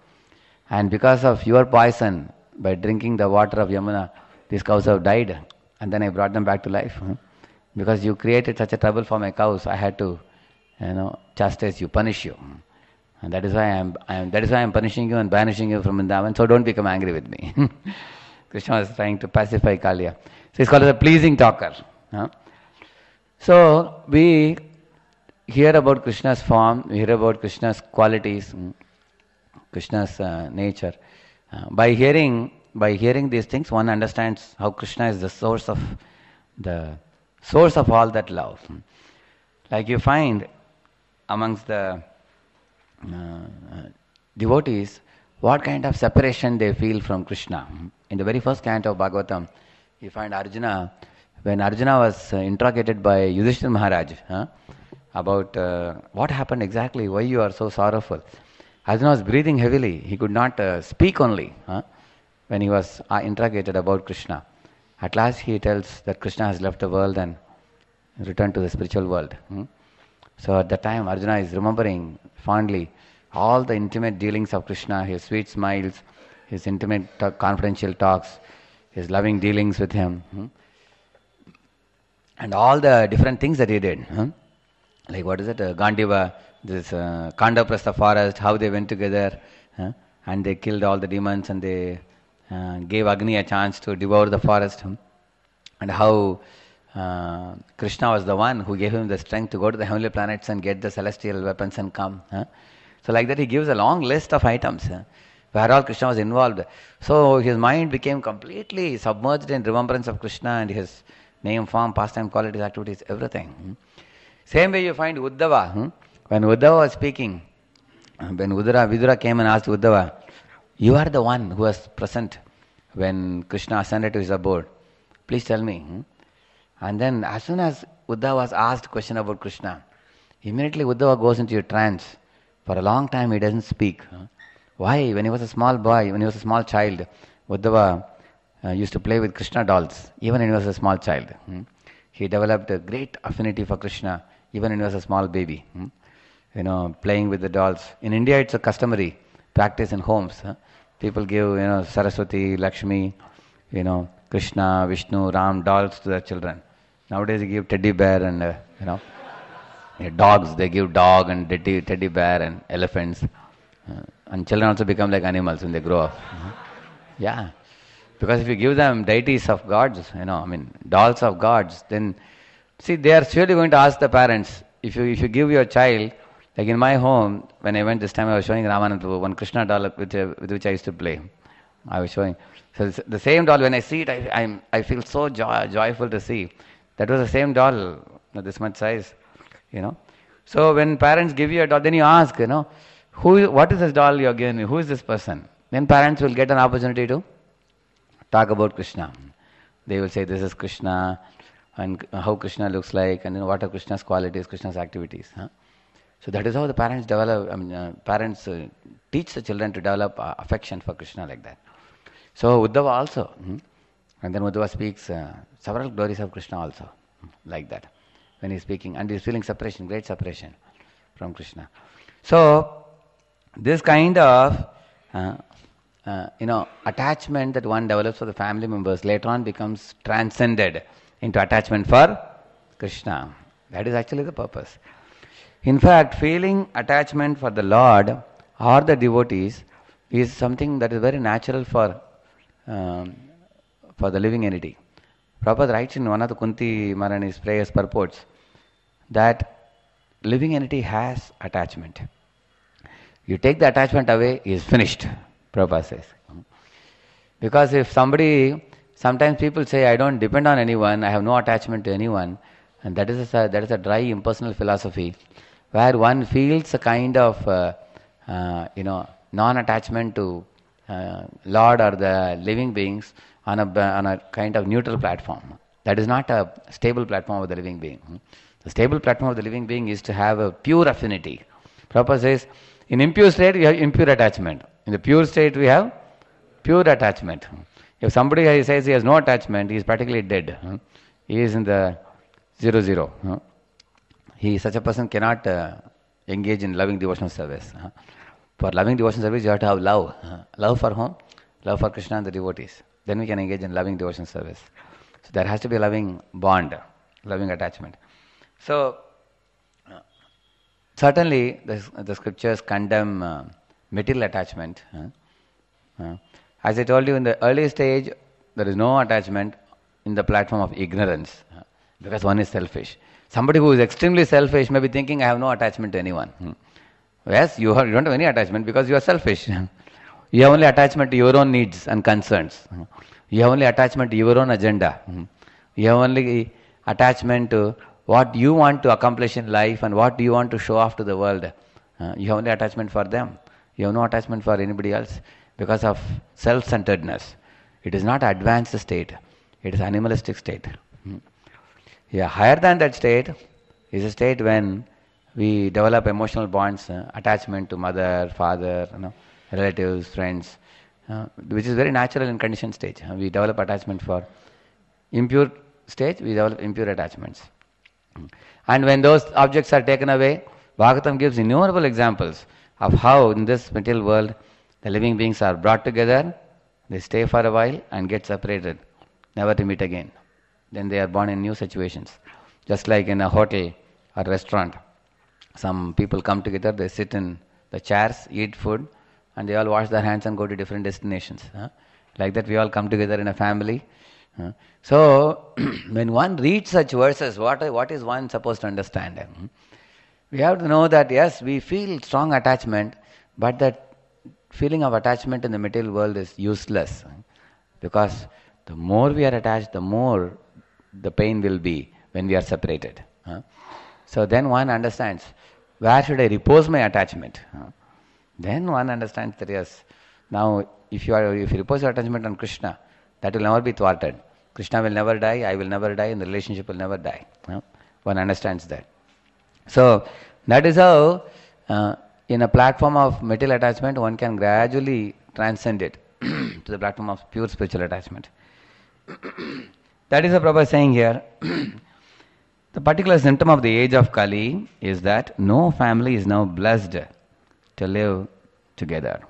And because of your poison, by drinking the water of Yamuna, these cows have died. And then I brought them back to life. Because you created such a trouble for my cows, I had to, you know, chastise you, punish you. And that is why I am, I am that is why I am punishing you and banishing you from Vrindavan. So don't become angry with me. Krishna was trying to pacify Kaliya. So he's called as a pleasing talker. Huh? So we hear about Krishna's form, we hear about Krishna's qualities, Krishna's uh, nature. Uh, by hearing, by hearing these things, one understands how Krishna is the source of the source of all that love. Like you find amongst the uh, devotees, what kind of separation they feel from Krishna. In the very first canto of Bhagavatam, you find Arjuna, when Arjuna was uh, interrogated by Yudhishthira Maharaj huh, about uh, what happened exactly, why you are so sorrowful. Arjuna was breathing heavily, he could not uh, speak only huh, when he was uh, interrogated about Krishna. At last he tells that Krishna has left the world and returned to the spiritual world. Hmm? So at that time Arjuna is remembering fondly all the intimate dealings of Krishna, his sweet smiles, his intimate talk, confidential talks, his loving dealings with him, hmm? and all the different things that he did. Hmm? Like what is it, uh, Gandiva, this uh, Kandaprastha forest, how they went together, huh? and they killed all the demons and they uh, gave Agni a chance to devour the forest, hmm? and how uh, Krishna was the one who gave him the strength to go to the heavenly planets and get the celestial weapons and come. Huh? So like that he gives a long list of items huh, where all Krishna was involved. So his mind became completely submerged in remembrance of Krishna and his name, form, pastime, qualities, activities, everything. Hmm? Same way you find Uddhava. Hmm? When Uddhava was speaking, when Vidura, Vidura came and asked Uddhava, you are the one who was present when Krishna ascended to his abode. Please tell me. Hmm? And then as soon as Uddhava was asked a question about Krishna, immediately Uddhava goes into a trance. For a long time he doesn't speak. Huh? Why? When he was a small boy, when he was a small child, Uddhava uh, used to play with Krishna dolls, even when he was a small child. Hmm? He developed a great affinity for Krishna, even when he was a small baby. Hmm? You know, playing with the dolls. In India, it's a customary practice in homes. Huh? People give, you know, Saraswati, Lakshmi, you know, Krishna, Vishnu, Ram dolls to their children. Nowadays, they give teddy bear and, uh, you know, yeah, dogs. They give dog and teddy, teddy bear and elephants. Uh, and children also become like animals when they grow up. Uh-huh. Yeah. Because if you give them deities of gods, you know, I mean, dolls of gods, then, see, they are surely going to ask the parents, if you if you give your child, like in my home, when I went this time, I was showing Ramanand one Krishna doll with, uh, with which I used to play. I was showing. So it's the same doll, when I see it, I, I'm, I feel so joy, joyful to see. That was the same doll, this much size, you know. So when parents give you a doll, then you ask, you know, who, what is this doll you're giving me? Who is this person? Then parents will get an opportunity to talk about Krishna. They will say, this is Krishna, and how Krishna looks like, and you know, what are Krishna's qualities, Krishna's activities. Huh? So that is how the parents develop, I mean, uh, parents uh, teach the children to develop uh, affection for Krishna like that. So Uddhava also, hmm? and then Uddhava speaks uh, several glories of Krishna also, like that, when he's speaking, and he's feeling separation, great separation from Krishna. So this kind of, uh, uh, you know, attachment that one develops for the family members later on becomes transcended into attachment for Krishna. That is actually the purpose. In fact, feeling attachment for the Lord or the devotees is something that is very natural for um, for the living entity. Prabhupada writes in one of the Kunti Maharani's prayers purports that living entity has attachment. You take the attachment away, he is finished, Prabhupada says. Because if somebody, sometimes people say, I don't depend on anyone, I have no attachment to anyone, and that is a, that is a dry, impersonal philosophy, where one feels a kind of, uh, uh, you know, non-attachment to uh, Lord or the living beings on a, on a kind of neutral platform. That is not a stable platform of the living being. The stable platform of the living being is to have a pure affinity. Prabhupada says, in impure state we have impure attachment. In the pure state we have pure attachment. If somebody says he has no attachment, he is practically dead. He is in the zero zero. He, such a person cannot uh, engage in loving devotional service. Uh, for loving devotional service, you have to have love. Uh, love for whom? Love for Krishna and the devotees. Then we can engage in loving devotional service. So there has to be a loving bond, loving attachment. So uh, certainly the, the scriptures condemn uh, material attachment. Uh, uh, as I told you, in the early stage, there is no attachment in the platform of ignorance, uh, because one is selfish. Somebody who is extremely selfish may be thinking, I have no attachment to anyone. Hmm. Yes, you, have, you don't have any attachment because you are selfish. You have only attachment to your own needs and concerns. You have only attachment to your own agenda. You have only attachment to what you want to accomplish in life and what you want to show off to the world. You have only attachment for them. You have no attachment for anybody else because of self-centeredness. It is not advanced state. It is animalistic state. Yeah, higher than that state is a state when we develop emotional bonds, uh, attachment to mother, father, you know, relatives, friends, uh, which is very natural in conditioned stage. Uh, we develop attachment for impure stage, we develop impure attachments. And when those objects are taken away, Bhagavatam gives innumerable examples of how in this material world the living beings are brought together, they stay for a while and get separated, never to meet again. Then they are born in new situations. Just like in a hotel or restaurant, some people come together, they sit in the chairs, eat food, and they all wash their hands and go to different destinations. Huh? Like that we all come together in a family. Huh? So, when one reads such verses, what, what is one supposed to understand? Hmm? We have to know that yes, we feel strong attachment, but that feeling of attachment in the material world is useless. Because the more we are attached, the more the pain will be when we are separated. Huh? So then one understands, where should I repose my attachment? Huh? Then one understands that yes, now if you are if you repose your attachment on Krishna, that will never be thwarted. Krishna will never die, I will never die, and the relationship will never die. Huh? One understands that. So that is how uh, in a platform of material attachment, one can gradually transcend it to the platform of pure spiritual attachment. That is what Prabhupada is saying here. The particular symptom of the age of Kali is that no family is now blessed to live together.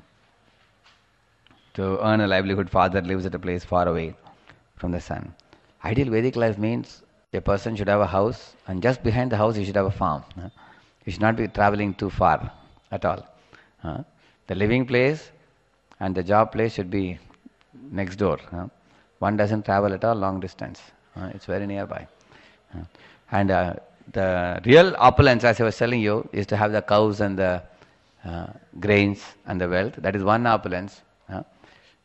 To earn a livelihood, father lives at a place far away from the son. Ideal Vedic life means a person should have a house, and just behind the house he should have a farm. He should not be traveling too far at all. The living place and the job place should be next door. One doesn't travel at all long distance. Uh, it's very nearby. Uh, and uh, the real opulence, as I was telling you, is to have the cows and the uh, grains and the wealth. That is one opulence. Uh,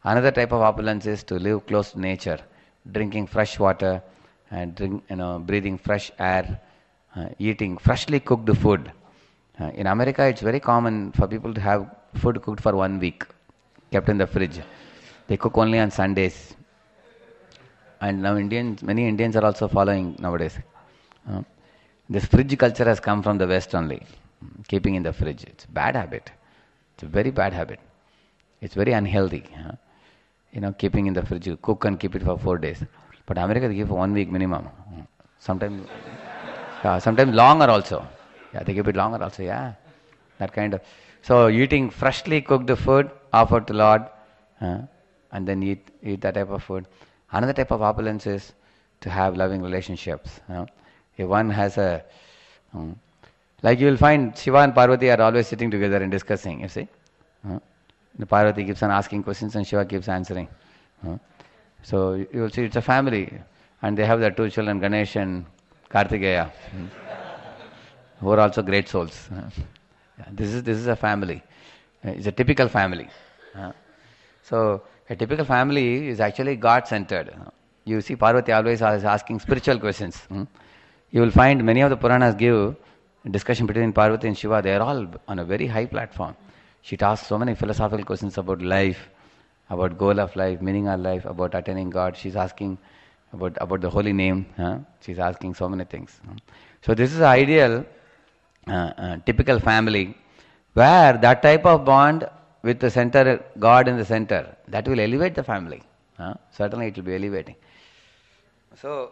Another type of opulence is to live close to nature, drinking fresh water, and drink, you know, breathing fresh air, uh, eating freshly cooked food. Uh, in America, it's very common for people to have food cooked for one week, kept in the fridge. They cook only on Sundays. And now Indians, many Indians are also following nowadays. Uh, this fridge culture has come from the West only, keeping in the fridge. It's a bad habit. It's a very bad habit. It's very unhealthy. Uh, you know, keeping in the fridge, you cook and keep it for four days. But America, they give for one week minimum. Sometimes, uh, sometimes longer also. Yeah, they give it longer also, yeah. That kind of. So eating freshly cooked food offered to Lord, uh, and then eat eat that type of food. Another type of opulence is to have loving relationships. You know. If one has a, um, like you will find Shiva and Parvati are always sitting together and discussing, you see. Uh, the Parvati keeps on asking questions and Shiva keeps answering. Uh, so you will see it's a family, and they have their two children, Ganesh and Kartikeya, hmm, who are also great souls. Uh, yeah, this is this is a family. Uh, it's a typical family. Uh, so a typical family is actually God-centered. Uh, you see Parvati always is asking spiritual questions. Hmm. You will find many of the Puranas give discussion between Parvati and Shiva. They are all on a very high platform. She asks so many philosophical questions about life, about goal of life, meaning of life, about attaining God. She's asking about, about the holy name. Huh? She's asking so many things. So this is an ideal, uh, uh, typical family where that type of bond with the center, God in the center, that will elevate the family. Huh? Certainly it will be elevating. So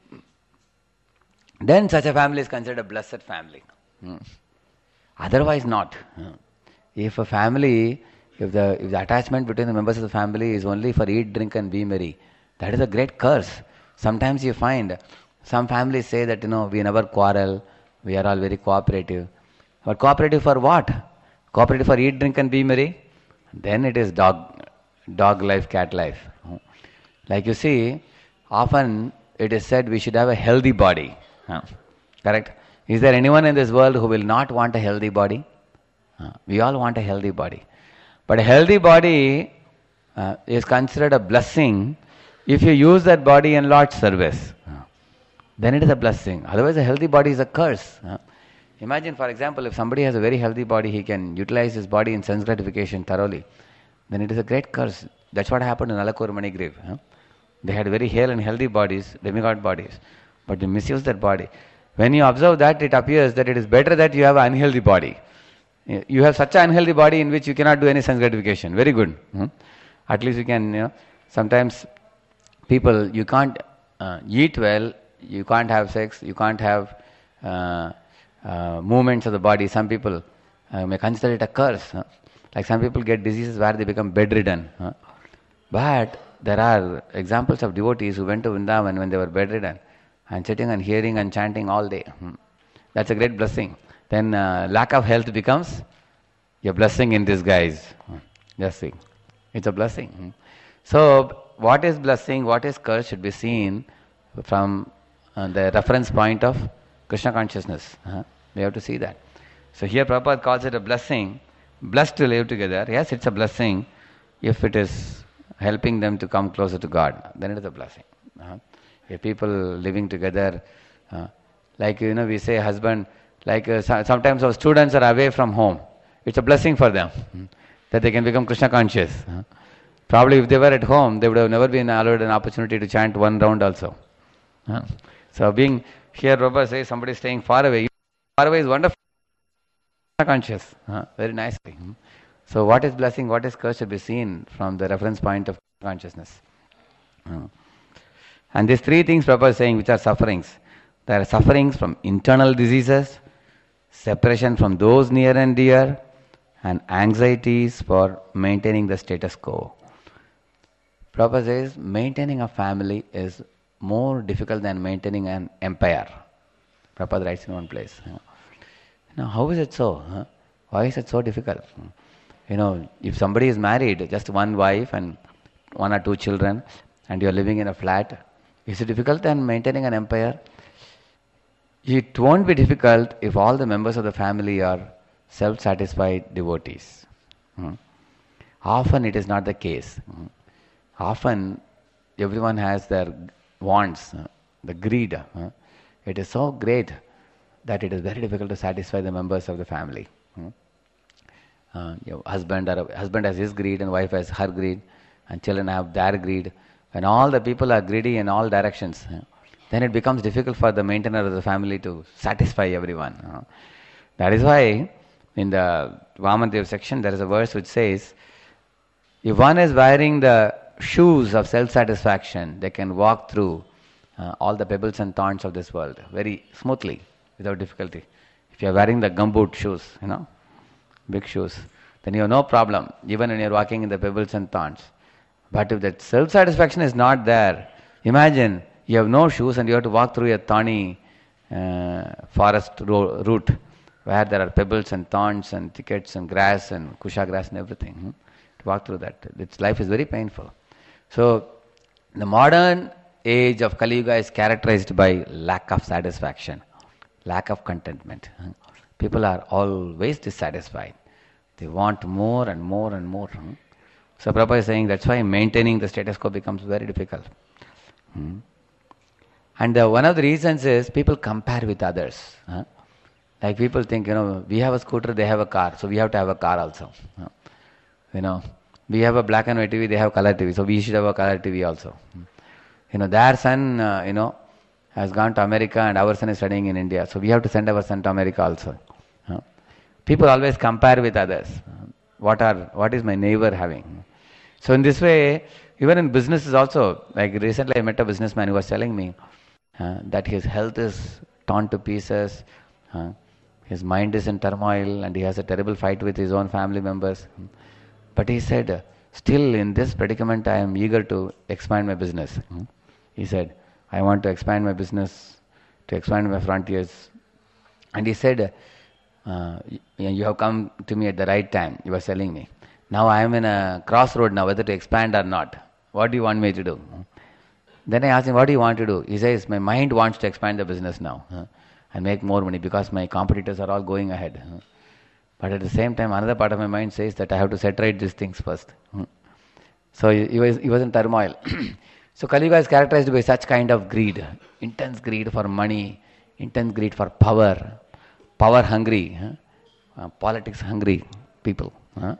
then such a family is considered a blessed family. Hmm. Otherwise not. Hmm. If a family, if the if the attachment between the members of the family is only for eat, drink and be merry, that is a great curse. Sometimes you find some families say that, you know, we never quarrel, we are all very cooperative. But cooperative for what? Cooperative for eat, drink and be merry? Then it is dog, dog life, cat life. Like you see, often it is said we should have a healthy body. Huh. Correct? Is there anyone in this world who will not want a healthy body? Uh, we all want a healthy body. But a healthy body uh, is considered a blessing if you use that body in Lord's service. Uh, then it is a blessing. Otherwise a healthy body is a curse. Uh, imagine, for example, if somebody has a very healthy body, he can utilize his body in sense gratification thoroughly. Then it is a great curse. That's what happened in Alakur Manigriv. Uh, they had very hale and healthy bodies, demigod bodies, but they misused that body. When you observe that, it appears that it is better that you have an unhealthy body. You have such an unhealthy body in which you cannot do any sense gratification. Very good. Hmm? At least you can, you know, sometimes people, you can't uh, eat well, you can't have sex, you can't have uh, uh, movements of the body. Some people uh, may consider it a curse. Huh? Like some people get diseases where they become bedridden. Huh? But there are examples of devotees who went to Vrindavan when they were bedridden and sitting and hearing and chanting all day. Hmm? That's a great blessing. Then uh, lack of health becomes a blessing in disguise. Just see. It's a blessing. So, what is blessing, what is curse should be seen from uh, the reference point of Krishna consciousness. Uh, we have to see that. So, here Prabhupada calls it a blessing. Blessed to live together. Yes, it's a blessing if it is helping them to come closer to God. Then it is a blessing. Uh, if people living together, uh, like, you know, we say husband, like uh, sometimes our students are away from home. It's a blessing for them hmm, that they can become Krishna conscious. Huh? Probably if they were at home, they would have never been allowed an opportunity to chant one round also. Huh? So being here, Prabhupada says somebody staying far away. Far away is wonderful. Krishna conscious. Huh? Very nicely. Hmm? So what is blessing, what is curse should be seen from the reference point of consciousness. Hmm. And these three things Prabhupada is saying which are sufferings. There are sufferings from internal diseases, separation from those near and dear, and anxieties for maintaining the status quo. Prabhupada says maintaining a family is more difficult than maintaining an empire. Prabhupada writes in one place. Now, how is it so? Huh? Why is it so difficult? You know, if somebody is married, just one wife and one or two children, and you are living in a flat, is it difficult than maintaining an empire? It won't be difficult if all the members of the family are self-satisfied devotees. Hmm. Often it is not the case. Hmm. often everyone has their wants, uh, the greed. Uh, it is so great that it is very difficult to satisfy the members of the family. Uh, uh, your husband or husband has his greed and wife has her greed, and children have their greed. When all the people are greedy in all directions, uh, then it becomes difficult for the maintainer of the family to satisfy everyone. Uh. That is why in the Vamandev section there is a verse which says, if one is wearing the shoes of self-satisfaction, they can walk through uh, all the pebbles and thorns of this world very smoothly, without difficulty. If you are wearing the gumboot shoes, you know, big shoes, then you have no problem, even when you are walking in the pebbles and thorns. But if that self-satisfaction is not there, imagine you have no shoes and you have to walk through a thorny uh, forest ro- route where there are pebbles and thorns and thickets and grass and kusha grass and everything. Hmm? To walk through that, its life is very painful. So, the modern age of Kali Yuga is characterized by lack of satisfaction, lack of contentment. People are always dissatisfied. They want more and more and more. So Prabhupada is saying that's why maintaining the status quo becomes very difficult. Hmm. And uh, one of the reasons is people compare with others. Huh? Like people think, you know, we have a scooter, they have a car, so we have to have a car also. Huh? You know, we have a black and white T V, they have color T V, so we should have a color T V also. Hmm. You know, their son, uh, you know, has gone to America and our son is studying in India, so we have to send our son to America also. Huh? People always compare with others. What are, what is my neighbor having? So in this way, even in businesses also, like recently I met a businessman who was telling me uh, that his health is torn to pieces, uh, his mind is in turmoil and he has a terrible fight with his own family members. But he said, still in this predicament I am eager to expand my business. He said, I want to expand my business, to expand my frontiers. And he said, uh, you have come to me at the right time, you were telling me. Now I am in a crossroad now, whether to expand or not. What do you want me to do? Then I asked him, what do you want to do? He says, my mind wants to expand the business now huh, and make more money because my competitors are all going ahead. Huh. But at the same time, another part of my mind says that I have to set right these things first. Hmm. So he, he, was, he was in turmoil. So Kali Yuga is characterized by such kind of greed, intense greed for money, intense greed for power, power hungry, huh? uh, politics hungry people. Huh?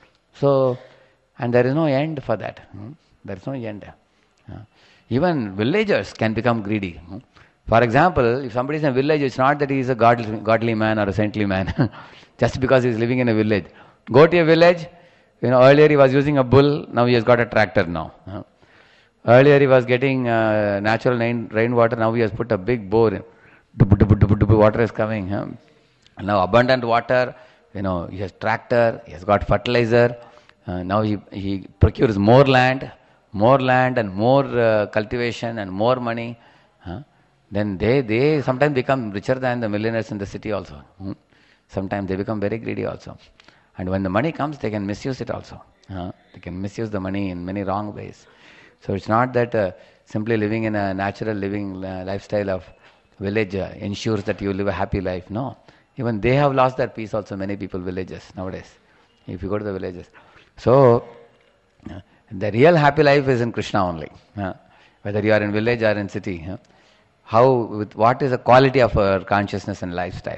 So, and there is no end for that. Hmm? There is no end. Uh, even villagers can become greedy. Hmm? For example, if somebody is in a village, it's not that he is a godly, godly man or a saintly man, just because he is living in a village. Go to a village, you know, earlier he was using a bull, now he has got a tractor now. Uh, earlier he was getting uh, natural rain, rainwater, now he has put a big bore. Dubu, dubu, dubu, dubu, water is coming. Huh? And now abundant water, you know, he has tractor, he has got fertilizer, uh, now he, he procures more land, more land and more uh, cultivation and more money. Huh? Then they, they sometimes become richer than the millionaires in the city also. Hmm? Sometimes they become very greedy also. And when the money comes, they can misuse it also. Huh? They can misuse the money in many wrong ways. So it's not that uh, simply living in a natural living uh, lifestyle of village uh, ensures that you live a happy life. No. Even they have lost their peace also, many people, villages nowadays, if you go to the villages. So, uh, the real happy life is in Krishna only. Uh, whether you are in village or in city. Uh, how, with what is the quality of our consciousness and lifestyle?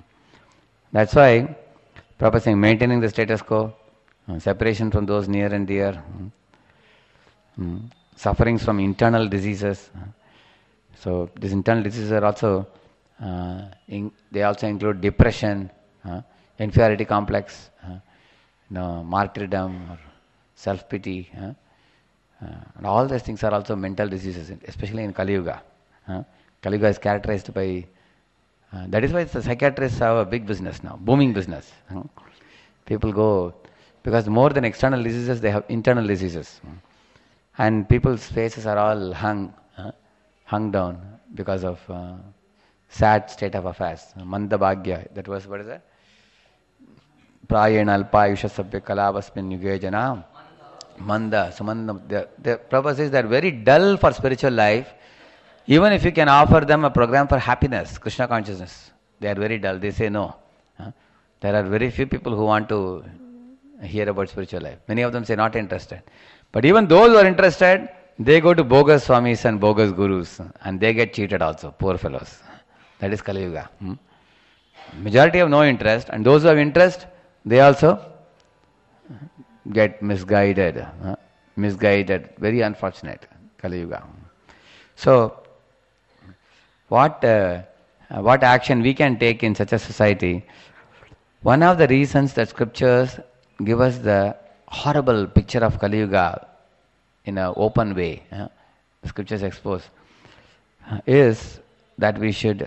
That's why Prabhupada is saying, maintaining the status quo, uh, separation from those near and dear, um, sufferings from internal diseases. Uh, so, these internal diseases are also Uh, in, they also include depression, uh, inferiority complex, uh, you know, martyrdom, or self-pity, uh, uh, and all these things are also mental diseases, especially in Kali Yuga. Uh, Kali Yuga is characterized by, uh, that is why the psychiatrists have a big business now, booming business. Uh, people go, because more than external diseases, they have internal diseases. Uh, and people's faces are all hung, uh, hung down because of uh, sad state of affairs. Manda Bhagya, that was, what is that? Prayena alpayusha sabya kalabasmin yuge janam. Manda, Sumanda. The, the Prabhupada says they are very dull for spiritual life. Even if you can offer them a program for happiness, Krishna consciousness, they are very dull. They say no. Huh? There are very few people who want to hear about spiritual life. Many of them say not interested. But even those who are interested, they go to bogus swamis and bogus gurus and they get cheated also, poor fellows. That is Kali Yuga. Hmm? Majority have no interest, and those who have interest, they also get misguided. Huh? Misguided, very unfortunate, Kali Yuga. So, what, uh, what action we can take in such a society? One of the reasons that scriptures give us the horrible picture of Kali Yuga in an open way, uh, the scriptures expose, uh, is that we should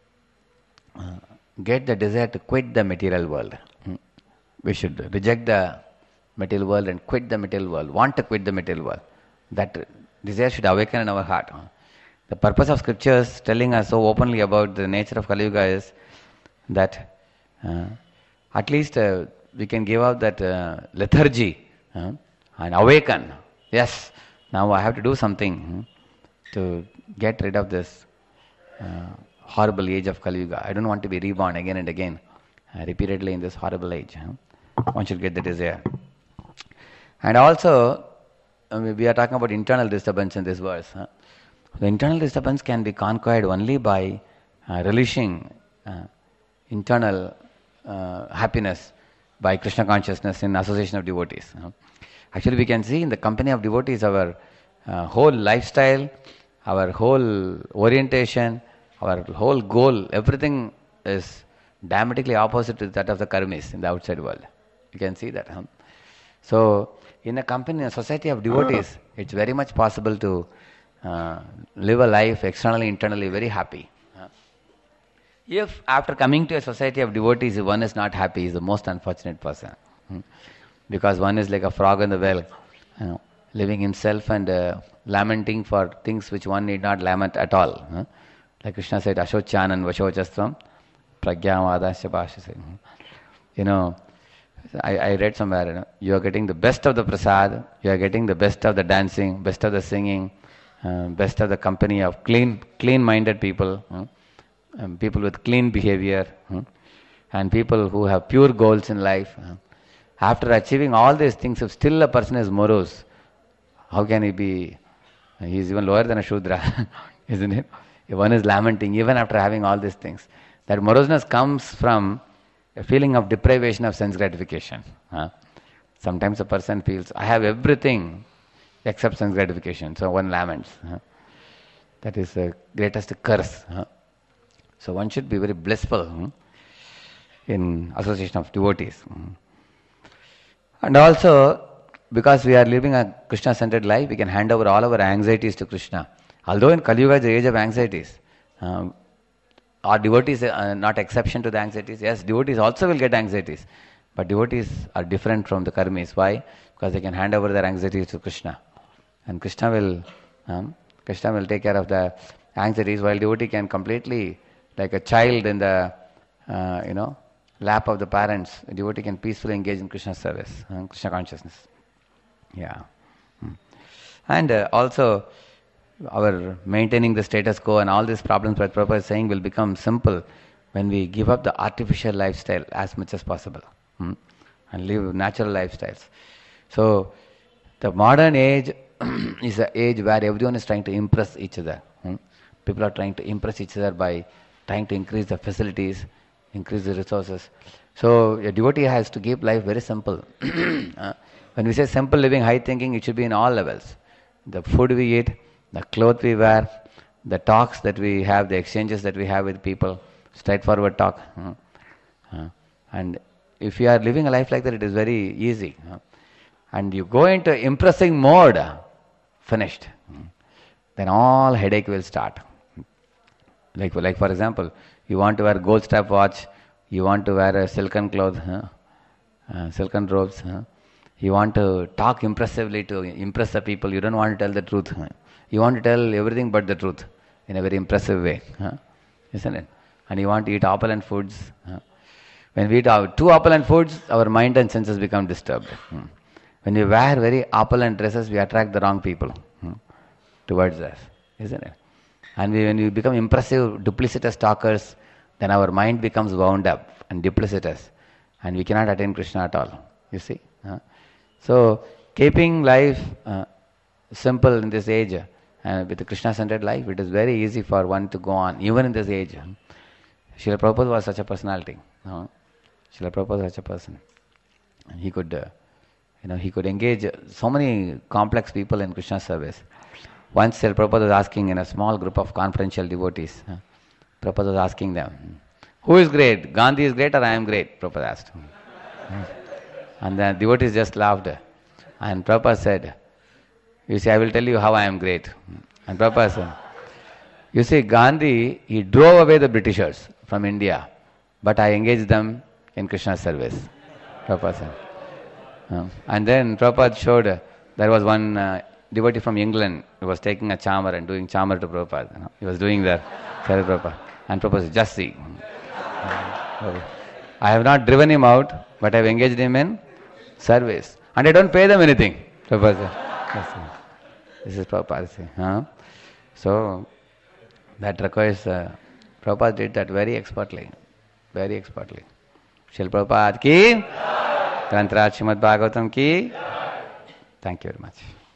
uh, get the desire to quit the material world. Hmm. We should reject the material world and quit the material world, want to quit the material world. That desire should awaken in our heart. The purpose of scriptures telling us so openly about the nature of Kali Yuga is that uh, at least uh, we can give out that uh, lethargy uh, and awaken. Yes, now I have to do something hmm, to get rid of this uh, horrible age of Kali Yuga. I don't want to be reborn again and again, uh, repeatedly in this horrible age. Huh? One should get the desire. And also, uh, we are talking about internal disturbance in this verse. Huh? The internal disturbance can be conquered only by uh, relishing uh, internal uh, happiness by Krishna consciousness in association of devotees. Huh? Actually, we can see in the company of devotees our uh, whole lifestyle, our whole orientation, our whole goal, everything is diametrically opposite to that of the karmis in the outside world. You can see that. Huh? So, in a company, a society of devotees, it's very much possible to uh, live a life externally, internally very happy. Huh? If after coming to a society of devotees, if one is not happy, he is the most unfortunate person. Hmm? Because one is like a frog in the well, you know, living himself and uh, lamenting for things which one need not lament at all. Huh? Like Krishna said, Ashocchanan Vashochastvam Pragyamādasya Bhashase. You know, I, I read somewhere, you know, you are getting the best of the prasad, you are getting the best of the dancing, best of the singing, uh, best of the company of clean, clean-minded people, huh? um, people with clean behavior, huh? and people who have pure goals in life. Huh? After achieving all these things, if still a person is morose, how can he be? He is even lower than a Shudra, isn't it? If one is lamenting, even after having all these things. That moroseness comes from a feeling of deprivation of sense gratification. Huh? Sometimes a person feels, I have everything except sense gratification, so one laments. Huh? That is the greatest curse. Huh? So one should be very blissful hmm, in association of devotees. Hmm. And also, because we are living a Krishna-centered life, we can hand over all our anxieties to Krishna. Although in Kali Yuga is the age of anxieties, um, are devotees uh, not exception to the anxieties? Yes, devotees also will get anxieties. But devotees are different from the karmis. Why? Because they can hand over their anxieties to Krishna. And Krishna will, um, Krishna will take care of the anxieties, while devotee can completely, like a child in the, uh, you know, lap of the parents, a devotee can peacefully engage in Krishna service, uh, Krishna consciousness. Yeah. Hmm. And uh, also, our maintaining the status quo and all these problems that Prabhupada is saying will become simple when we give up the artificial lifestyle as much as possible hmm? and live natural lifestyles. So, the modern age is an age where everyone is trying to impress each other. Hmm? People are trying to impress each other by trying to increase the facilities, increase the resources. So, a devotee has to keep life very simple. uh, when we say simple living, high thinking, it should be in all levels. The food we eat, the clothes we wear, the talks that we have, the exchanges that we have with people, straightforward talk. Uh, uh, and if you are living a life like that, it is very easy. Uh, and you go into impressing mode, uh, finished. Uh, then all headache will start. Like, like for example, you want to wear gold strap watch, you want to wear a silken cloth, uh, uh, silken robes. Uh, you want to talk impressively to impress the people, you don't want to tell the truth. Uh, You want to tell everything but the truth in a very impressive way, huh? Isn't it? And you want to eat opulent foods. Huh? When we eat too opulent foods, our mind and senses become disturbed. Hmm. When we wear very opulent dresses, we attract the wrong people hmm, towards us, isn't it? And we, when we become impressive, duplicitous talkers, then our mind becomes wound up and duplicitous, and we cannot attain Krishna at all. You see? Huh? So, keeping life uh, simple in this age, uh, with the Krishna-centered life, it is very easy for one to go on, even in this age. Srila Prabhupada was such a personality. No? Srila Prabhupada was such a person. He could, uh, you know, he could engage so many complex people in Krishna service. Once Srila Prabhupada was asking in a small group of confidential devotees, uh, Prabhupada was asking them, who is great? Gandhi is great or I am great? Prabhupada asked. And the devotees just laughed. And Prabhupada said, you see, I will tell you how I am great. And Prabhupada said, you see, Gandhi, he drove away the Britishers from India, but I engaged them in Krishna service. Prabhupada said. Um, and then Prabhupada showed, uh, there was one uh, devotee from England who was taking a charmer and doing charmer to Prabhupada. You know? He was doing that, Sarada Prabhupada. And Prabhupada said, just see. Uh, I have not driven him out, but I have engaged him in service. And I don't pay them anything. Prabhupada said, yes, this is Prabhupada. Huh? So, that requires, uh, Prabhupada did that very expertly. Very expertly. Srila Prabhupada ki, Grantaraj Srimad Bhagavatam ki. Thank you very much.